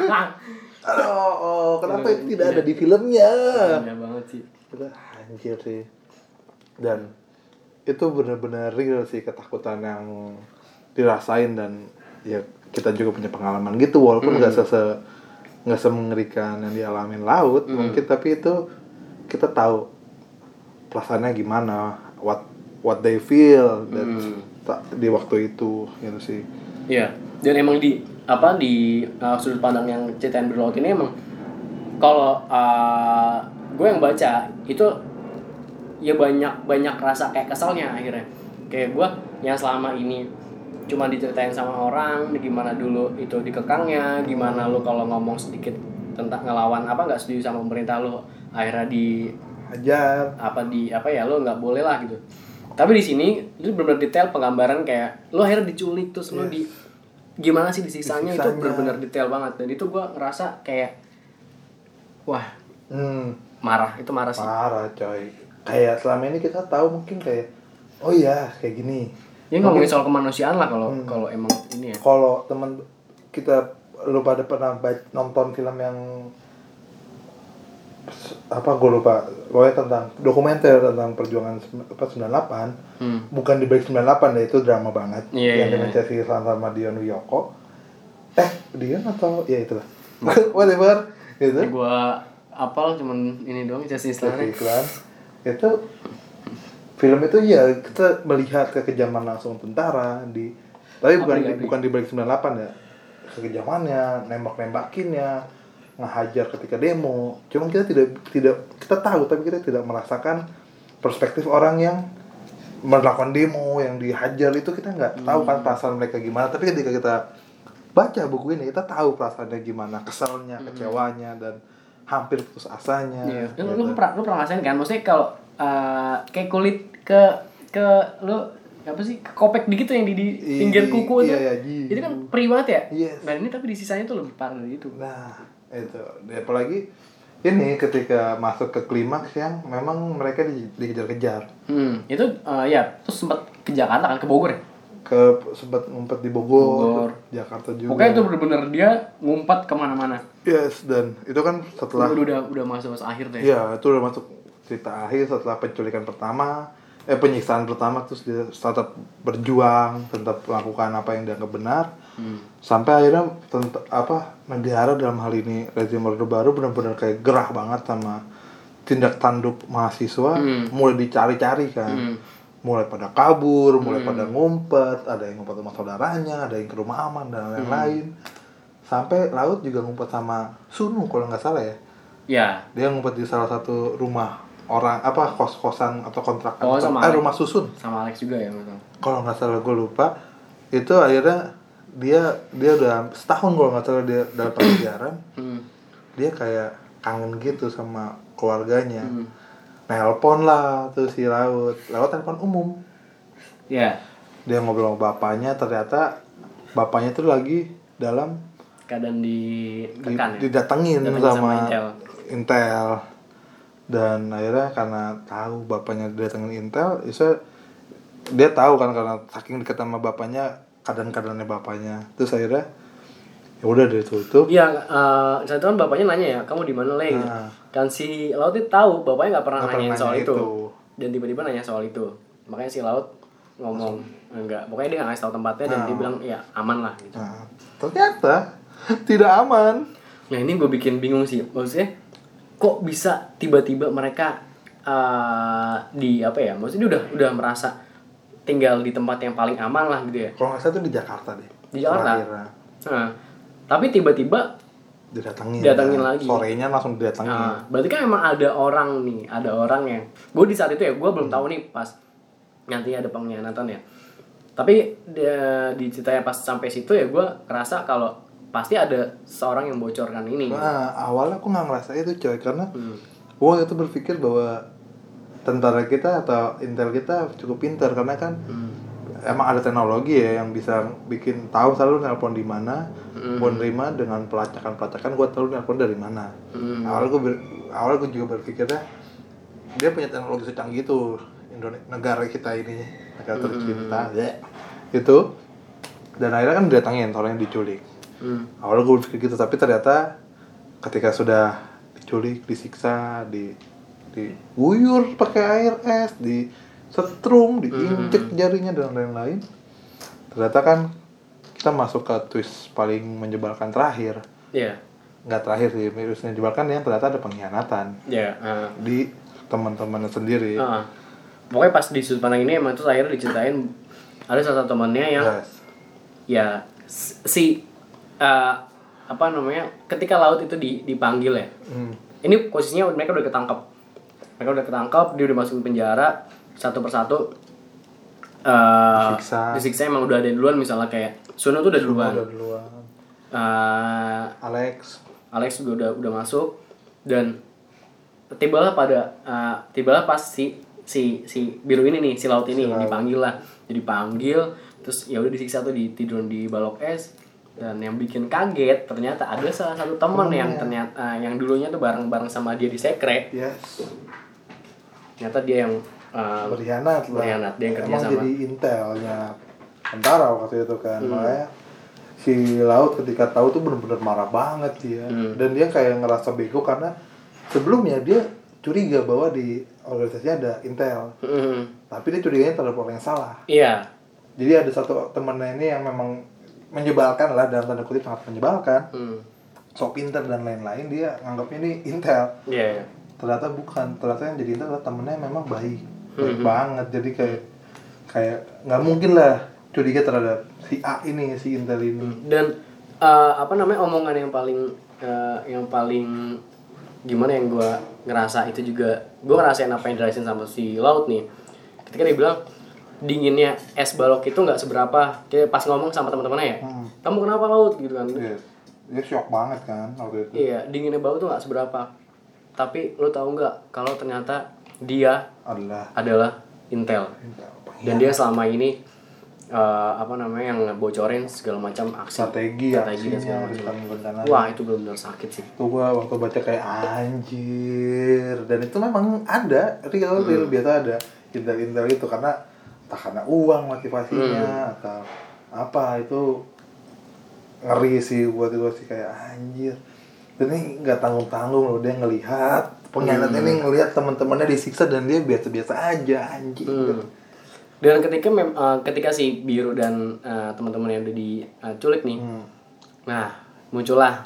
Aduh, kenapa itu tidak ada di filmnya? Iya banget sih. Anjir sih. Dan itu benar-benar real sih ketakutan yang dirasain, dan ya kita juga punya pengalaman gitu, walaupun nggak semengerikan yang dialamin laut mungkin, tapi itu kita tahu perasaannya gimana, what they feel dan di waktu itu gitu sih. Iya, dan emang di sudut pandang yang ceritain berlaut ini emang kalau gue yang baca itu ya banyak rasa kayak kesalnya akhirnya. Kayak gue yang selama ini cuma diceritain sama orang gimana dulu itu dikekangnya, gimana lu kalau ngomong sedikit tentang ngelawan nggak setuju sama pemerintah lu akhirnya dihajar lu nggak boleh lah gitu. Tapi di sini lu benar-benar detail penggambaran kayak lu akhirnya diculik terus lu gimana sih disisanya itu benar-benar detail banget, dan itu gue ngerasa kayak wah marah sih. Marah coy, kayak selama ini kita tahu mungkin kayak oh iya kayak gini. Ya ngomongin soal kemanusiaan lah kalau emang ini ya. Kalau teman kita lu pada pernah nonton film yang gue lupa, pokoknya tentang dokumenter tentang perjuangan 98, bukan di balik 98 ya, itu drama banget yang dengan Chelsea Islan sama Dion Wiyoko, Dion atau ya itulah whatever gitu. Gua apal cuman ini doang, Chelsea Islan itu. Film itu ya kita melihat kekejaman langsung tentara tapi bukan di balik 98 ya, kekejamannya, nembak-nembakinnya, ngehajar ketika demo. Cuma kita tidak kita tahu, tapi kita tidak merasakan perspektif orang yang melakukan demo, yang dihajar itu kita nggak tahu kan perasaan mereka gimana. Tapi ketika kita baca buku ini kita tahu perasaannya gimana, kesalnya, kecewanya, dan hampir putus asanya. Iya. Gitu. Lu pernah ngerasain kan? Maksudnya kalau kayak kulit ke lu apa sih, kopek dikit tuh yang di pinggir kuku itu. Itu kan perih banget ya. Yes. Nah ini tapi di sisanya tuh lebih parah dari itu. Nah itu apalagi ini ketika masuk ke klimaks yang memang mereka dikejar-kejar. Itu ya terus sempat ke Jakarta kan, ke Bogor ya. Sempat ngumpet di Bogor, Jakarta juga. Pokoknya itu benar-benar dia ngumpet kemana-mana. Yes, dan itu kan setelah udah masuk akhir deh. Iya, itu udah masuk cerita akhir setelah penculikan pertama, penyiksaan pertama, terus dia tetap berjuang, tetap melakukan apa yang dianggap benar, sampai akhirnya negara dalam hal ini rezim Orde Baru benar-benar kayak gerah banget sama tindak tanduk mahasiswa, mulai dicari-cari kan, mulai pada kabur, mulai pada ngumpet, ada yang ngumpet sama saudaranya, ada yang ke rumah aman dan lain-lain, sampai Laut juga ngumpet sama Sunu kalau nggak salah ya. Ya. Dia ngumpet di salah satu rumah orang kos-kosan atau kontrakan rumah susun sama Alex juga ya betul. Kalau nggak salah gue lupa. Itu akhirnya dia udah setahun kalau nggak salah dia dalam pelajaran. Dia kayak kangen gitu sama keluarganya. Nelpon lah tuh si Laut telepon umum. Iya. Dia ngobrol sama bapaknya, ternyata bapaknya tuh lagi dalam keadaan ditekan didatengin sama Intel. Dan akhirnya karena tahu bapaknya didatengin Intel, dia tahu kan karena saking dekat sama bapaknya, keadaan-keadaannya bapaknya. Terus akhirnya Ya udah dari tutup. Iya, saat itu kan bapaknya nanya ya, kamu di mana Le? Kan si Laut itu tahu bapaknya nggak pernah nanyain soal itu. Dan tiba-tiba nanya soal itu. Makanya si Laut ngomong enggak, pokoknya dia nggak ngasih tahu tempatnya dan dia bilang ya aman lah gitu. Ternyata tidak aman. Nah ini gue bikin bingung sih, maksudnya kok bisa tiba-tiba mereka di apa ya? Maksudnya udah merasa tinggal di tempat yang paling aman lah gitu ya. Kalau nggak salah itu di Jakarta deh. Di Jakarta. Tapi tiba-tiba datangin lagi. Sorenya langsung didatangin. Berarti kan emang ada orang yang gue di saat itu ya gue belum tahu nih pas nanti ada pengkhianatan ya. Tapi di ceritanya pas sampai situ ya gue ngerasa kalau pasti ada seorang yang bocorkan ini. Nah, awalnya aku nggak ngerasa itu coy karena gue itu berpikir bahwa tentara kita atau intel kita cukup pintar karena kan emang ada teknologi ya yang bisa bikin tahu selalu nelpon di mana, mau nerima dengan pelacakan gue tahu nelpon dari mana. Awal gue juga berpikirnya dia punya teknologi secanggih itu negara kita ini, negara tercinta itu, dan akhirnya kan didatangin orang yang diculik. Awalnya gue berpikir gitu, tapi ternyata ketika sudah diculik, disiksa, diguyur pakai air es, setrum, diinjek jarinya dan lain-lain. Ternyata kan kita masuk ke twist paling menyebalkan terakhir. Iya. Nggak terakhir sih, virusnya menyebalkan yang ternyata ada pengkhianatan. Iya. Di teman-temannya sendiri. Pokoknya pas di sudut pandang ini emang tuh akhirnya diceritain ada salah satu temannya yang ya apa namanya ketika Laut itu dipanggil ya. Ini posisinya mereka udah ketangkap, dia udah masuk penjara. Satu persatu disiksa emang udah ada duluan, misalnya kayak Suno tuh udah duluan. Alex juga udah masuk dan tibalah pas si biru ini nih, si Laut ini dipanggil lah. Jadi panggil terus ya udah disiksa tuh tiduran di balok es, dan yang bikin kaget ternyata ada salah satu teman yang ternyata yang dulunya tuh bareng sama dia di sekre. Ternyata dia yang berkhianat dia yang kerja emang sama. jadi intelnya tentara waktu itu kan. Makanya si Laut ketika tahu tuh benar-benar marah banget dia. Dan dia kayak ngerasa bego karena sebelumnya dia curiga bahwa di organisasinya ada intel. Tapi dia curiganya terhadap orang yang salah. Iya. Jadi ada satu temennya ini yang memang menyebalkan lah, dalam tanda kutip sangat menyebalkan. Sok pintar dan lain-lain, dia nganggapnya ini intel. Iya. Ternyata bukan, ternyata yang jadi intel adalah temennya yang memang baik banget. Jadi kayak nggak mungkin lah curiga terhadap si A ini, si intel ini. Dan omongan yang paling gimana yang gue ngerasa itu juga gue ngerasain apa yang dijelasin sama si Laut nih, ketika dia bilang dinginnya es balok itu nggak seberapa, kayak pas ngomong sama teman-temannya ya, kamu kenapa Laut gitu kan. Dia shock banget kan waktu itu. Iya, dinginnya balok tuh nggak seberapa, tapi lo tahu nggak kalau ternyata dia adalah intel. Dan dia selama ini yang bocorin segala macam strategi dan segala macam. Wah, itu benar-benar sakit sih. Tuh gua waktu baca kayak anjir, dan itu memang ada real biasa ada intel itu karena entah karena uang motivasinya atau apa, itu ngeri sih buat itu sih, kayak anjir. Dan ini nggak tanggung-tanggung loh, dia ngelihat pengkhianat ini, ngelihat teman-temannya disiksa dan dia biasa-biasa aja anjir. Dan ketika si Biru dan teman-teman yang udah diculik nih, nah muncullah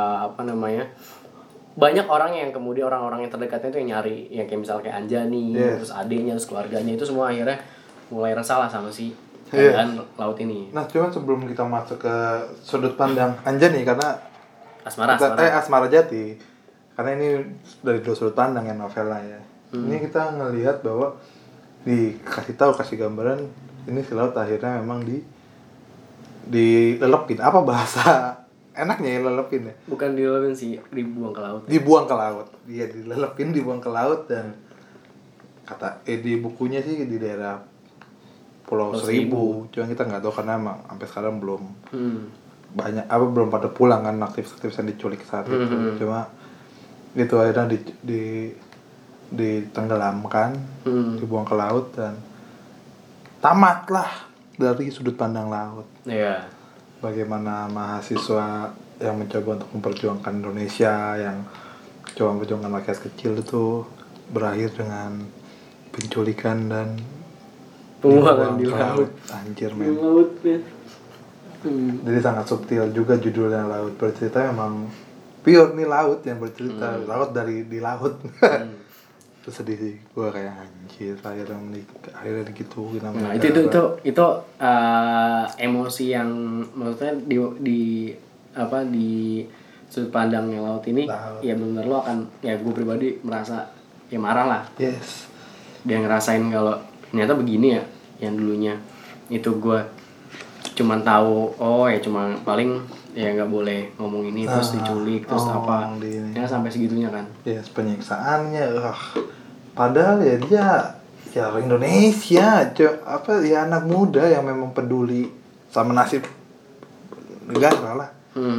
banyak orang yang kemudian orang-orang yang terdekatnya itu yang nyari, yang kayak misalnya kayak Anjani, terus adiknya, terus keluarganya, itu semua akhirnya mulai resah lah sama si keadaan Laut ini. Nah, cuma sebelum kita masuk ke sudut pandang Anjani, karena Asmara Jati, karena ini dari dua sudut pandang ya novelnya ya. Ini kita ngelihat bahwa kasih gambaran ini si Laut akhirnya memang dilelepin, apa bahasa enaknya ya, lelepin ya? Bukan dilelepin sih, dibuang ke laut. Dia dilelepin, dibuang ke laut. Dan kata di bukunya sih di daerah Pulau Seribu. Cuma kita nggak tahu karena emang sampai sekarang belum belum pada pulang kan aktivis-aktivis yang diculik saat itu. Cuma itu akhirnya ditenggelamkan, dibuang ke laut, dan tamatlah dari sudut pandang Laut. Iya. bagaimana mahasiswa yang mencoba untuk memperjuangkan Indonesia, yang coba memperjuangkan rakyat kecil itu berakhir dengan penculikan dan Pembuangan di dibuang ke laut. Anjir, Di men. laut, men. Jadi sangat subtil juga judulnya Laut Bercerita, memang pure nih laut yang bercerita, laut dari di laut. Itu sedih sih, gue kayak anjir akhirnya digituin sama Nah, negara. itu emosi yang maksudnya di sudut pandangnya laut ini Laut. ya benar lo akan, ya gue pribadi merasa ya marah lah. Yes. Dia ngerasain kalau ternyata begini ya, yang dulunya itu gue cuman tahu ya cuma paling ya nggak boleh ngomong ini terus diculik terus apa ya sampai segitunya kan. Yes, penyiksaannya padahal ya dia ya Indonesia ya anak muda yang memang peduli sama nasib negara lah.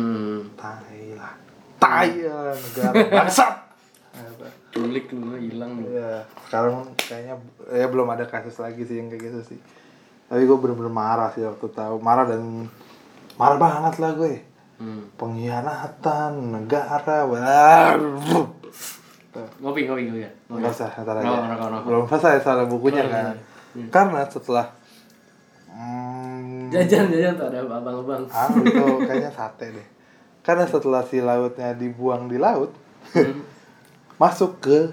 Tai negara bangsat. Culik lu hilang. Ya, sekarang kayaknya ya belum ada kasus lagi sih yang kayak gitu sih. Tapi gue bener-bener marah sih waktu tahu, marah banget lah gue. Pengkhianatan negara. Ngopi ya. Nggak usah, ntar aja. Belum selesai soal bukunya kan. Karena setelah jajan tuh ada abang-abang. Itu kayaknya sate deh. Karena setelah si lautnya dibuang di laut, masuk ke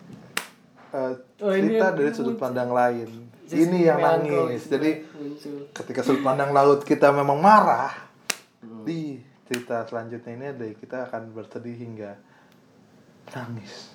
cerita dari sudut pandang lain. Ini yang nangis. Jadi ketika sudut pandang laut kita memang marah, di cerita selanjutnya ini ada kita akan bersedih hingga nangis.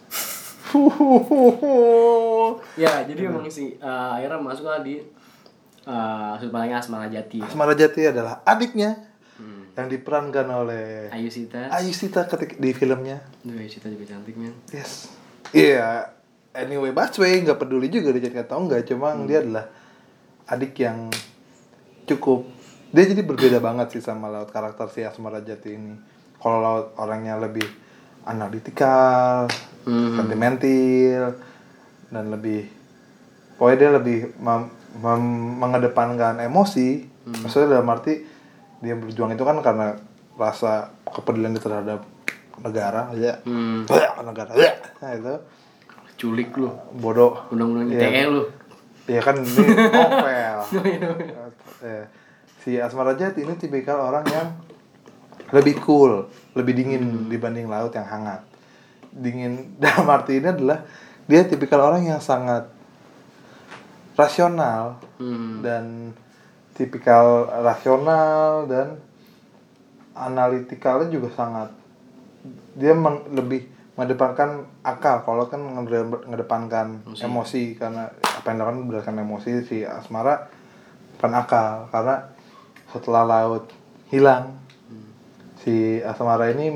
Ya, jadi memang akhirnya masuk lah di sudut pandangnya Asmara Jati. Asmara Jati adalah adiknya yang diperankan oleh Ayushita ketika di filmnya. Ayushita juga cantik, men. Yes. Iya. Anyway, Busway nggak peduli juga dia jadi atau enggak, cuma dia adalah adik yang cukup, dia jadi berbeda banget sih sama Laut, karakter si Asmara Jati ini. Kalau Laut orangnya lebih analitikal, sentimental, dan pokoknya dia lebih mengedepankan emosi. Maksudnya dalam arti dia berjuang itu kan karena rasa kepedulian dia terhadap negara aja. Negara. Nah itu culik lu. Bodoh. Undang-undang ITE lu. Iya kan ini novel. Si Asmara Jati ini tipikal orang yang lebih cool, lebih dingin dibanding Laut yang hangat. Dingin dalam arti ini adalah dia tipikal orang yang sangat rasional dan analitikalnya juga sangat, dia lebih mengedepankan akal, kalau kan mengedepankan emosi karena apa yang dilakukan berdasarkan emosi. Si Asmara bukan akal, karena setelah Laut hilang, si Asmara ini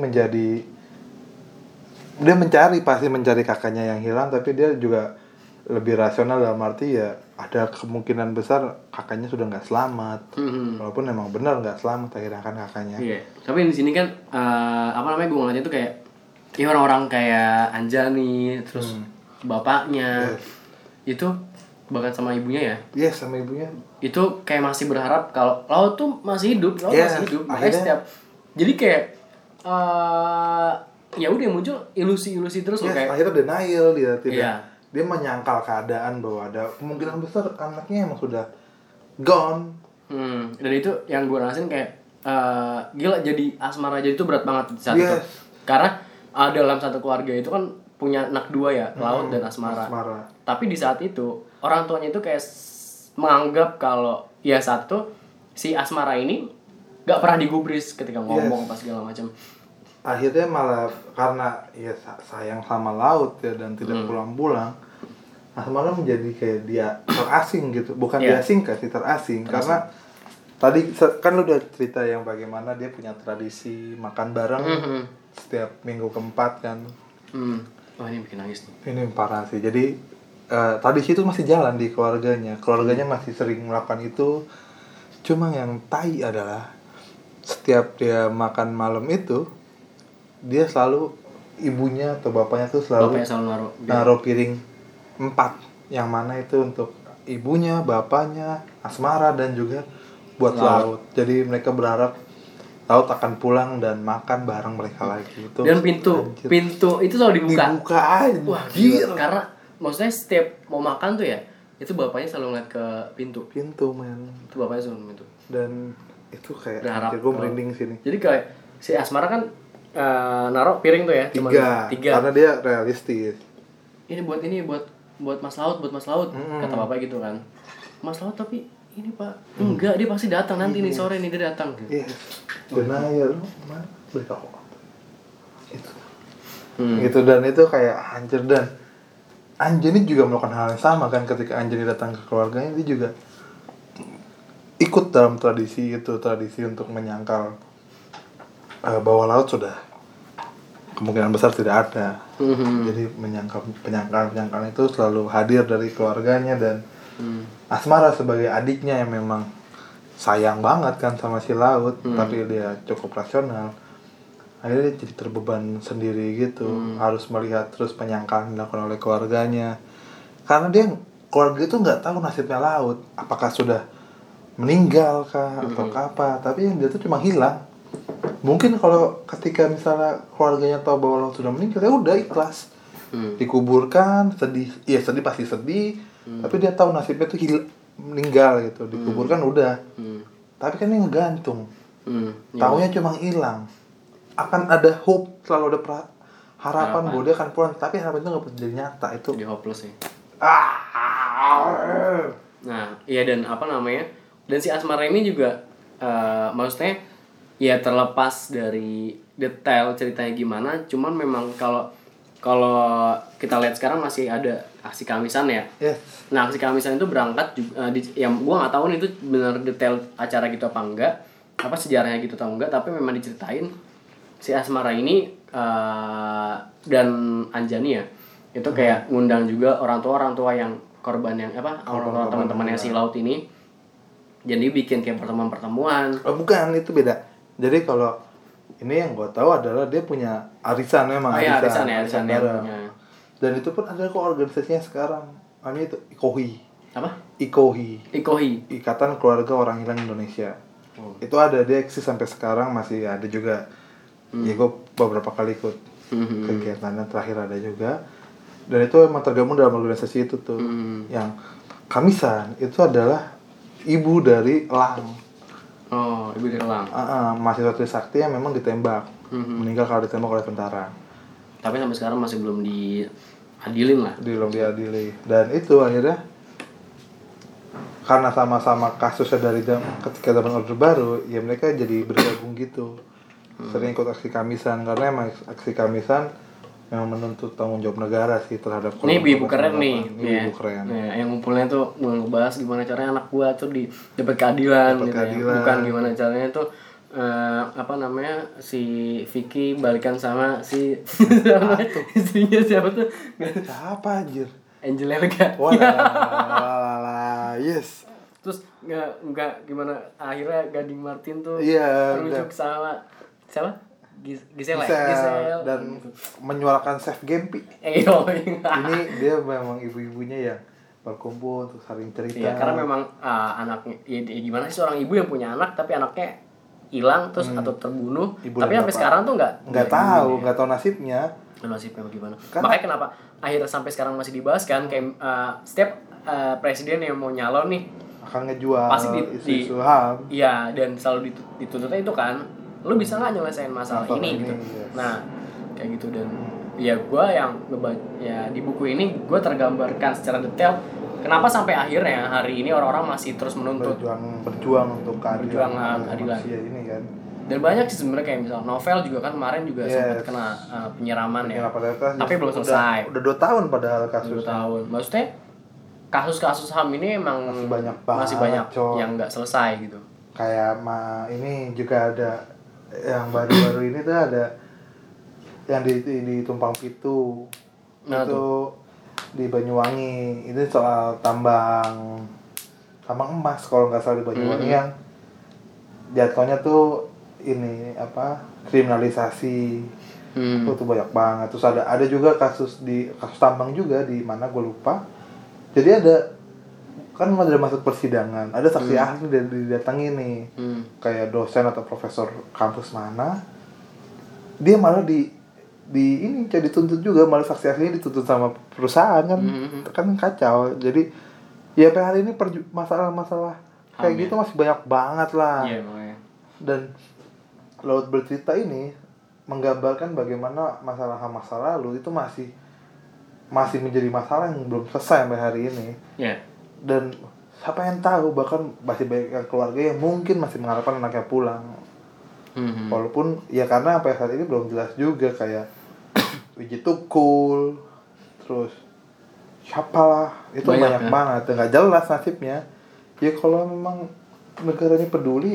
dia pasti mencari kakaknya yang hilang, tapi dia juga lebih rasional dalam arti ya ada kemungkinan besar kakaknya sudah nggak selamat, walaupun memang benar nggak selamat akhirnya kan kakaknya. Iya. Tapi di sini kan gue ngeliatnya tuh kayak ya orang-orang kayak Anjani, terus bapaknya itu bahkan sama ibunya ya. Yes, sama ibunya. Itu kayak masih berharap kalau Laut tuh masih hidup, masih hidup. Makanya jadi kayak ya udah muncul ilusi-ilusi terus kayak akhirnya denial dia tidak. Dia menyangkal keadaan bahwa ada kemungkinan besar anaknya emang sudah gone. Dan itu yang gue rasain kayak gila, jadi Asmara Jati itu berat banget saat itu. Karena dalam satu keluarga itu kan punya anak dua ya, Laut dan Asmara. Tapi di saat itu orang tuanya itu kayak menganggap kalau ya satu si Asmara ini gak pernah digubris ketika ngomong pas segala macam. Akhirnya malah karena ya sayang sama Laut ya dan tidak pulang-pulang, Asmara menjadi kayak dia terasing gitu. Bukan diasingkan sih, terasing. Karena tadi kan lu udah cerita yang bagaimana dia punya tradisi makan bareng setiap minggu keempat kan. Wah, ini bikin nangis nih. Ini parah sih. Jadi tradisi itu masih jalan di keluarganya. Keluarganya masih sering melakukan itu. Cuma yang tai adalah setiap dia makan malam itu, dia selalu ibunya atau bapaknya tuh selalu naruh piring 4, yang mana itu untuk ibunya, bapaknya, Asmara dan juga buat Laut. Jadi mereka berharap laut akan pulang dan makan bareng mereka lagi. Itu dan pintu itu selalu dibuka aja. Wah gila. Karena maksudnya setiap mau makan tuh ya itu bapaknya selalu ngeliat ke pintu men. Itu bapaknya selalu pintu. Dan itu kayak gue merinding sini. Jadi kayak si Asmara kan naruh piring tuh ya tiga karena dia realistis. Ini buat Mas Laut kata bapak gitu kan. Mas Laut tapi ini Pak enggak, dia pasti datang nanti nih sore nih dia datang. Denial mana beli rokok itu gitu. Dan itu kayak Anjir, dan Anjani juga melakukan hal yang sama kan. Ketika Anjani datang ke keluarganya, dia juga ikut dalam tradisi untuk menyangkal bawah laut sudah kemungkinan besar tidak ada. Jadi penyangkalan itu selalu hadir dari keluarganya. Dan Asmara sebagai adiknya yang memang sayang banget kan sama si Laut, tapi dia cukup rasional, akhirnya dia jadi terbeban sendiri gitu. Harus melihat terus penyangkalan dilakukan oleh keluarganya, karena dia keluarga itu nggak tahu nasibnya Laut, apakah sudah meninggal kah atau apa. Tapi yang dia tuh cuma hilang. Mungkin kalau ketika misalnya keluarganya tahu bahwa Laut sudah meninggal, ya udah ikhlas, dikuburkan, sedih pasti sedih, tapi dia tahu nasibnya tuh meninggal gitu, dikuburkan udah. Tapi kan ini ngegantung, taunya cuma hilang. Akan ada hope, selalu ada harapan bahwa dia akan pulang, tapi harapan itu nggak pernah jadi nyata. Itu dia hopeless sih. Nah iya, dan apa namanya, dan si Asmara ini juga maksudnya ya terlepas dari detail ceritanya gimana, cuman memang kalau kita lihat sekarang masih ada aksi kamisan ya. Nah aksi kamisan itu berangkat juga, yang gua nggak tahu nih itu benar detail acara gitu apa enggak, apa sejarahnya gitu atau enggak, tapi memang diceritain si Asmara ini dan Anjani ya itu kayak ngundang juga orang tua yang korban yang orang-orang teman-temannya si Laut ini. Jadi bikin kayak pertemuan. Bukan, itu beda. Jadi kalau ini yang gue tahu adalah dia punya arisan memang. Arisan bareng. Dan itu pun ada kok organisasinya sekarang. Namanya itu IKOHI. Apa? IKOHI. Ikatan Keluarga Orang Hilang Indonesia. Itu ada, dia eksis sampai sekarang, masih ada juga. Ya gue beberapa kali ikut kegiatannya, terakhir ada juga. Dan itu emang tergabung dalam organisasi itu tuh. Yang Kamisan itu adalah ibu dari Elang. Ibu dari Elang. Mahasiswa Trisakti yang memang ditembak, meninggal kalau ditembak oleh tentara. Tapi sampai sekarang masih belum diadilin lah. Belum diadili. Dan itu akhirnya karena sama-sama kasusnya dari ketika zaman Orde Baru, ya mereka jadi bergabung gitu. Sering ikut aksi Kamisan, karena emang aksi Kamisan yang menuntut tanggung jawab negara sih terhadap. Ini ibu keren nih. Ibu keren. Yang ngumpulnya tuh ngebahas gimana caranya anak gua tuh dapat keadilan gitu ya. Bukan gimana caranya tuh si Vicky balikan sama si istrinya siapa tuh? Siapa anjir? Angel Elga. Wah, yes. Terus enggak gimana akhirnya Gading Martin tuh merujuk sama siapa? Giselle dan menyuarakan Chef Gempi. Ini dia memang ibu-ibunya yang berkumpul untuk saling cerita. Iya, karena memang anaknya gimana sih seorang ibu yang punya anak tapi anaknya hilang terus atau terbunuh, tapi sampai sekarang tuh nggak tahu nasibnya bagaimana. Makanya kenapa akhirnya sampai sekarang masih dibahas kan, kayak setiap presiden yang mau nyalon nih akan ngejual pasti isu HAM. Iya, dan selalu dituntutnya itu kan, lu bisa nggak nyelesain masalah ini gitu. Yes. Nah kayak gitu. Dan ya gue yang di buku ini gue tergambarkan secara detail kenapa sampai akhirnya hari ini orang-orang masih terus menuntut berjuang untuk keadilan ini kan. Dan banyak sih sebenarnya, kayak misalnya novel juga kan kemarin juga sempat kena penyiraman ya, tapi belum selesai. Udah 2 tahun padahal kasus. 2 tahun. Maksudnya kasus-kasus HAM ini emang masih banyak yang nggak selesai gitu. Kayak ini juga ada yang baru-baru ini tuh ada yang di Tumpang Pitu. Itu di Banyuwangi. Itu soal tambang emas kalau nggak salah di Banyuwangi yang jatuhnya tuh ini kriminalisasi. Itu banyak banget. Terus ada juga kasus tambang juga di mana gue lupa. Jadi ada kan udah masuk persidangan, ada saksi ahli didatangi nih, kayak dosen atau profesor kampus mana, dia malah di ini jadi dituntut juga, malah saksi ahli dituntut sama perusahaan kan, kan kacau. Jadi ya sampai hari ini masalah kayak gitu masih banyak banget lah. Dan Laut Bercerita ini menggambarkan bagaimana masalah masa lalu itu masih menjadi masalah yang belum selesai sampai hari ini. Dan siapa yang tahu, bahkan masih banyak keluarga yang mungkin masih mengharapkan anaknya pulang. Walaupun ya karena sampai saat ini belum jelas juga, kayak Wiji Tukul, terus siapa lah, itu banyak banget, nggak jelas nasibnya. Ya kalau memang negara ini peduli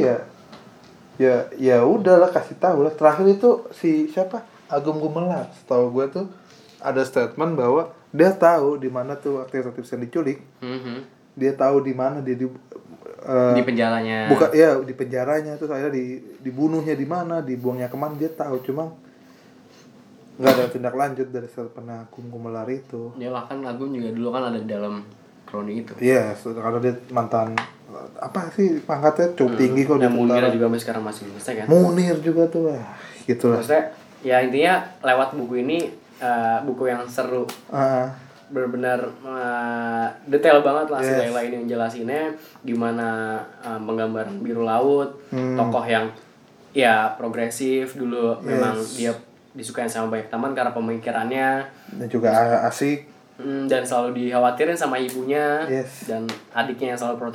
ya udahlah, kasih tahu lah. Terakhir itu si siapa, Agung Gumelar, setahu gue tuh ada statement bahwa dia tahu di mana tuh aktivis yang diculik. Dia tahu di mana dia di penjaranya. Bukan ya, di penjaranya, terus akhirnya dibunuhnya di mana, dibuangnya kemana, dia tahu. Cuma nggak ada tindak lanjut dari statement Agung Gumelar itu. Ya bahkan Agung juga dulu kan ada di dalam kroni itu. Iya, karena dia mantan apa sih pangkatnya, cukup tinggi kok. Dan Munir juga sekarang masih selesai kan. Munir juga tuh lah, gitu lah. Maksudnya ya intinya lewat buku ini, buku yang seru, benar-benar detail banget lah. Si Layla ini menjelasinnya gimana, penggambaran biru laut, tokoh yang ya progresif dulu, memang dia disukai sama banyak teman karena pemikirannya dan juga asik, dan selalu dikhawatirin sama ibunya, dan adiknya yang selalu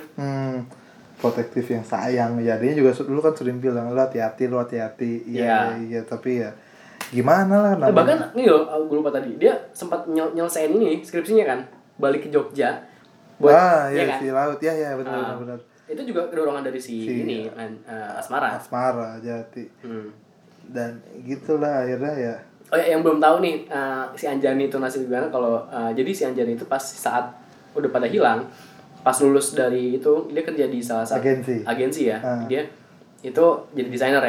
protektif yang sayang. Ya dia juga dulu kan sering bilang, lo hati-hati. Iya, tapi ya gimana lah namanya. Bahkan nih loh, gue lupa tadi, dia sempat nyelesain ini skripsinya kan, balik ke Jogja buat kan? Si laut, ya benar. Itu juga kedorongan dari si ini Asmara Jati. Dan gitulah akhirnya ya. Oh ya, yang belum tahu nih, si Anjani itu nasib gimana kalau jadi si Anjani itu pas saat udah pada hilang, pas lulus dari itu dia kerja di salah satu agensi ya. Dia itu jadi desainer.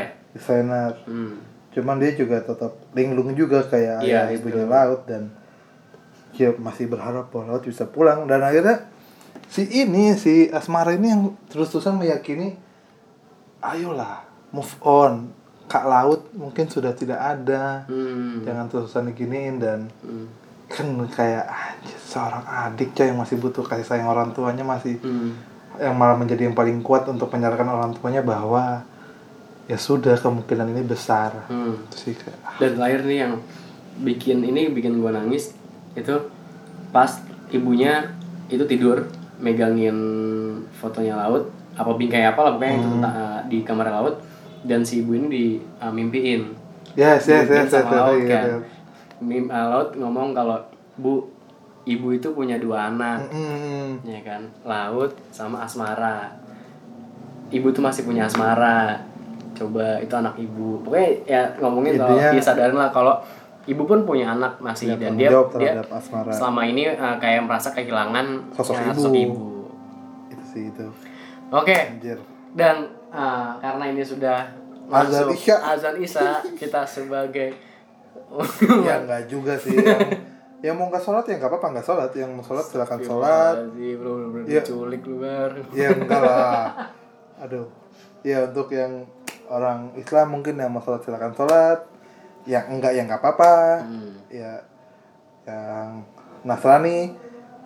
Cuman dia juga tetap linglung juga kayak ibunya Laut, dan dia masih berharap bahwa Laut bisa pulang. Dan akhirnya si Asmara ini yang terus-terusan meyakini, ayolah move on, Kak Laut mungkin sudah tidak ada, jangan terus-terusan diginiin. Dan kan kayak seorang adik yang masih butuh kasih sayang orang tuanya, masih yang malah menjadi yang paling kuat untuk menyadarkan orang tuanya bahwa ya sudah, kemungkinan ini besar. Terus kayak, dan terakhir nih yang bikin gue nangis itu pas ibunya itu tidur megangin fotonya Laut, apa bingkai apa lah pokoknya itu di kamar Laut, dan si ibu ini dimimpiin. Sama Laut kan. Laut ngomong kalau, Bu, ibu itu punya 2 anak. Ya kan? Laut sama Asmara. Ibu tuh masih punya Asmara. Coba itu anak ibu. Pokoknya ya ngomongin kalau dia sadarin lah kalau ibu pun punya anak masih, dan dia selama ini kayak merasa kehilangan sosok ibu. Itu sih itu. Oke. Dan karena ini sudah masuk azan Isya, kita sebagai ya enggak juga sih, yang mau nggak sholat ya nggak apa-apa, nggak sholat, yang mau sholat silakan sholat. Belum diculik luar. Ya enggak lah, aduh. Ya untuk yang orang Islam mungkin yang mau sholat silakan sholat, yang enggak ya nggak apa-apa. Ya yang Nasrani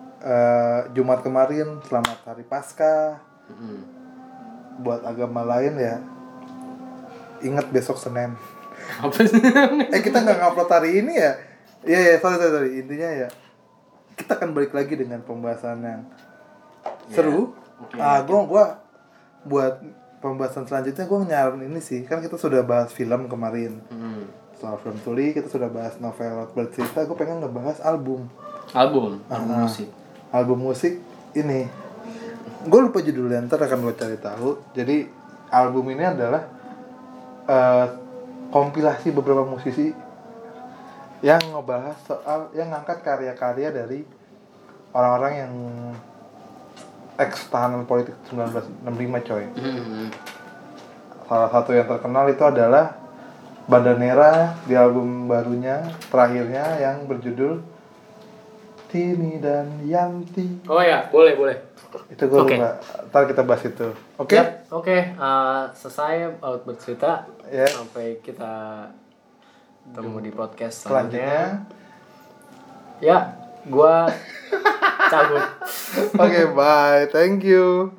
Jumat kemarin selamat hari Paskah. Buat agama lain ya ingat besok Senin. Apa sih? Kita nggak ngupload hari ini ya. Iya, sorry. Intinya ya kita akan balik lagi dengan pembahasan yang seru. Gua buat pembahasan selanjutnya gue nyaranin ini sih, kan kita sudah bahas film kemarin. Soal film tuli, kita sudah bahas novel bercerita. Gue pengen ngebahas album musik. Album musik ini. Gue lupa judulnya, ntar akan gue cari tahu. Jadi album ini adalah kompilasi beberapa musisi yang ngebahas soal, yang ngangkat karya-karya dari orang-orang yang ex-tahanan politik 1965 coy. Salah satu yang terkenal itu adalah Bandanera di album barunya, terakhirnya yang berjudul Tini dan Yanti. Oh ya, boleh. Itu gue lupa. Ntar kita bahas itu. Oke? Oke. Selesai Laut Bercerita. Sampai kita ketemu di podcast selanjutnya. Ya, gua cabut. Oke, bye. Thank you.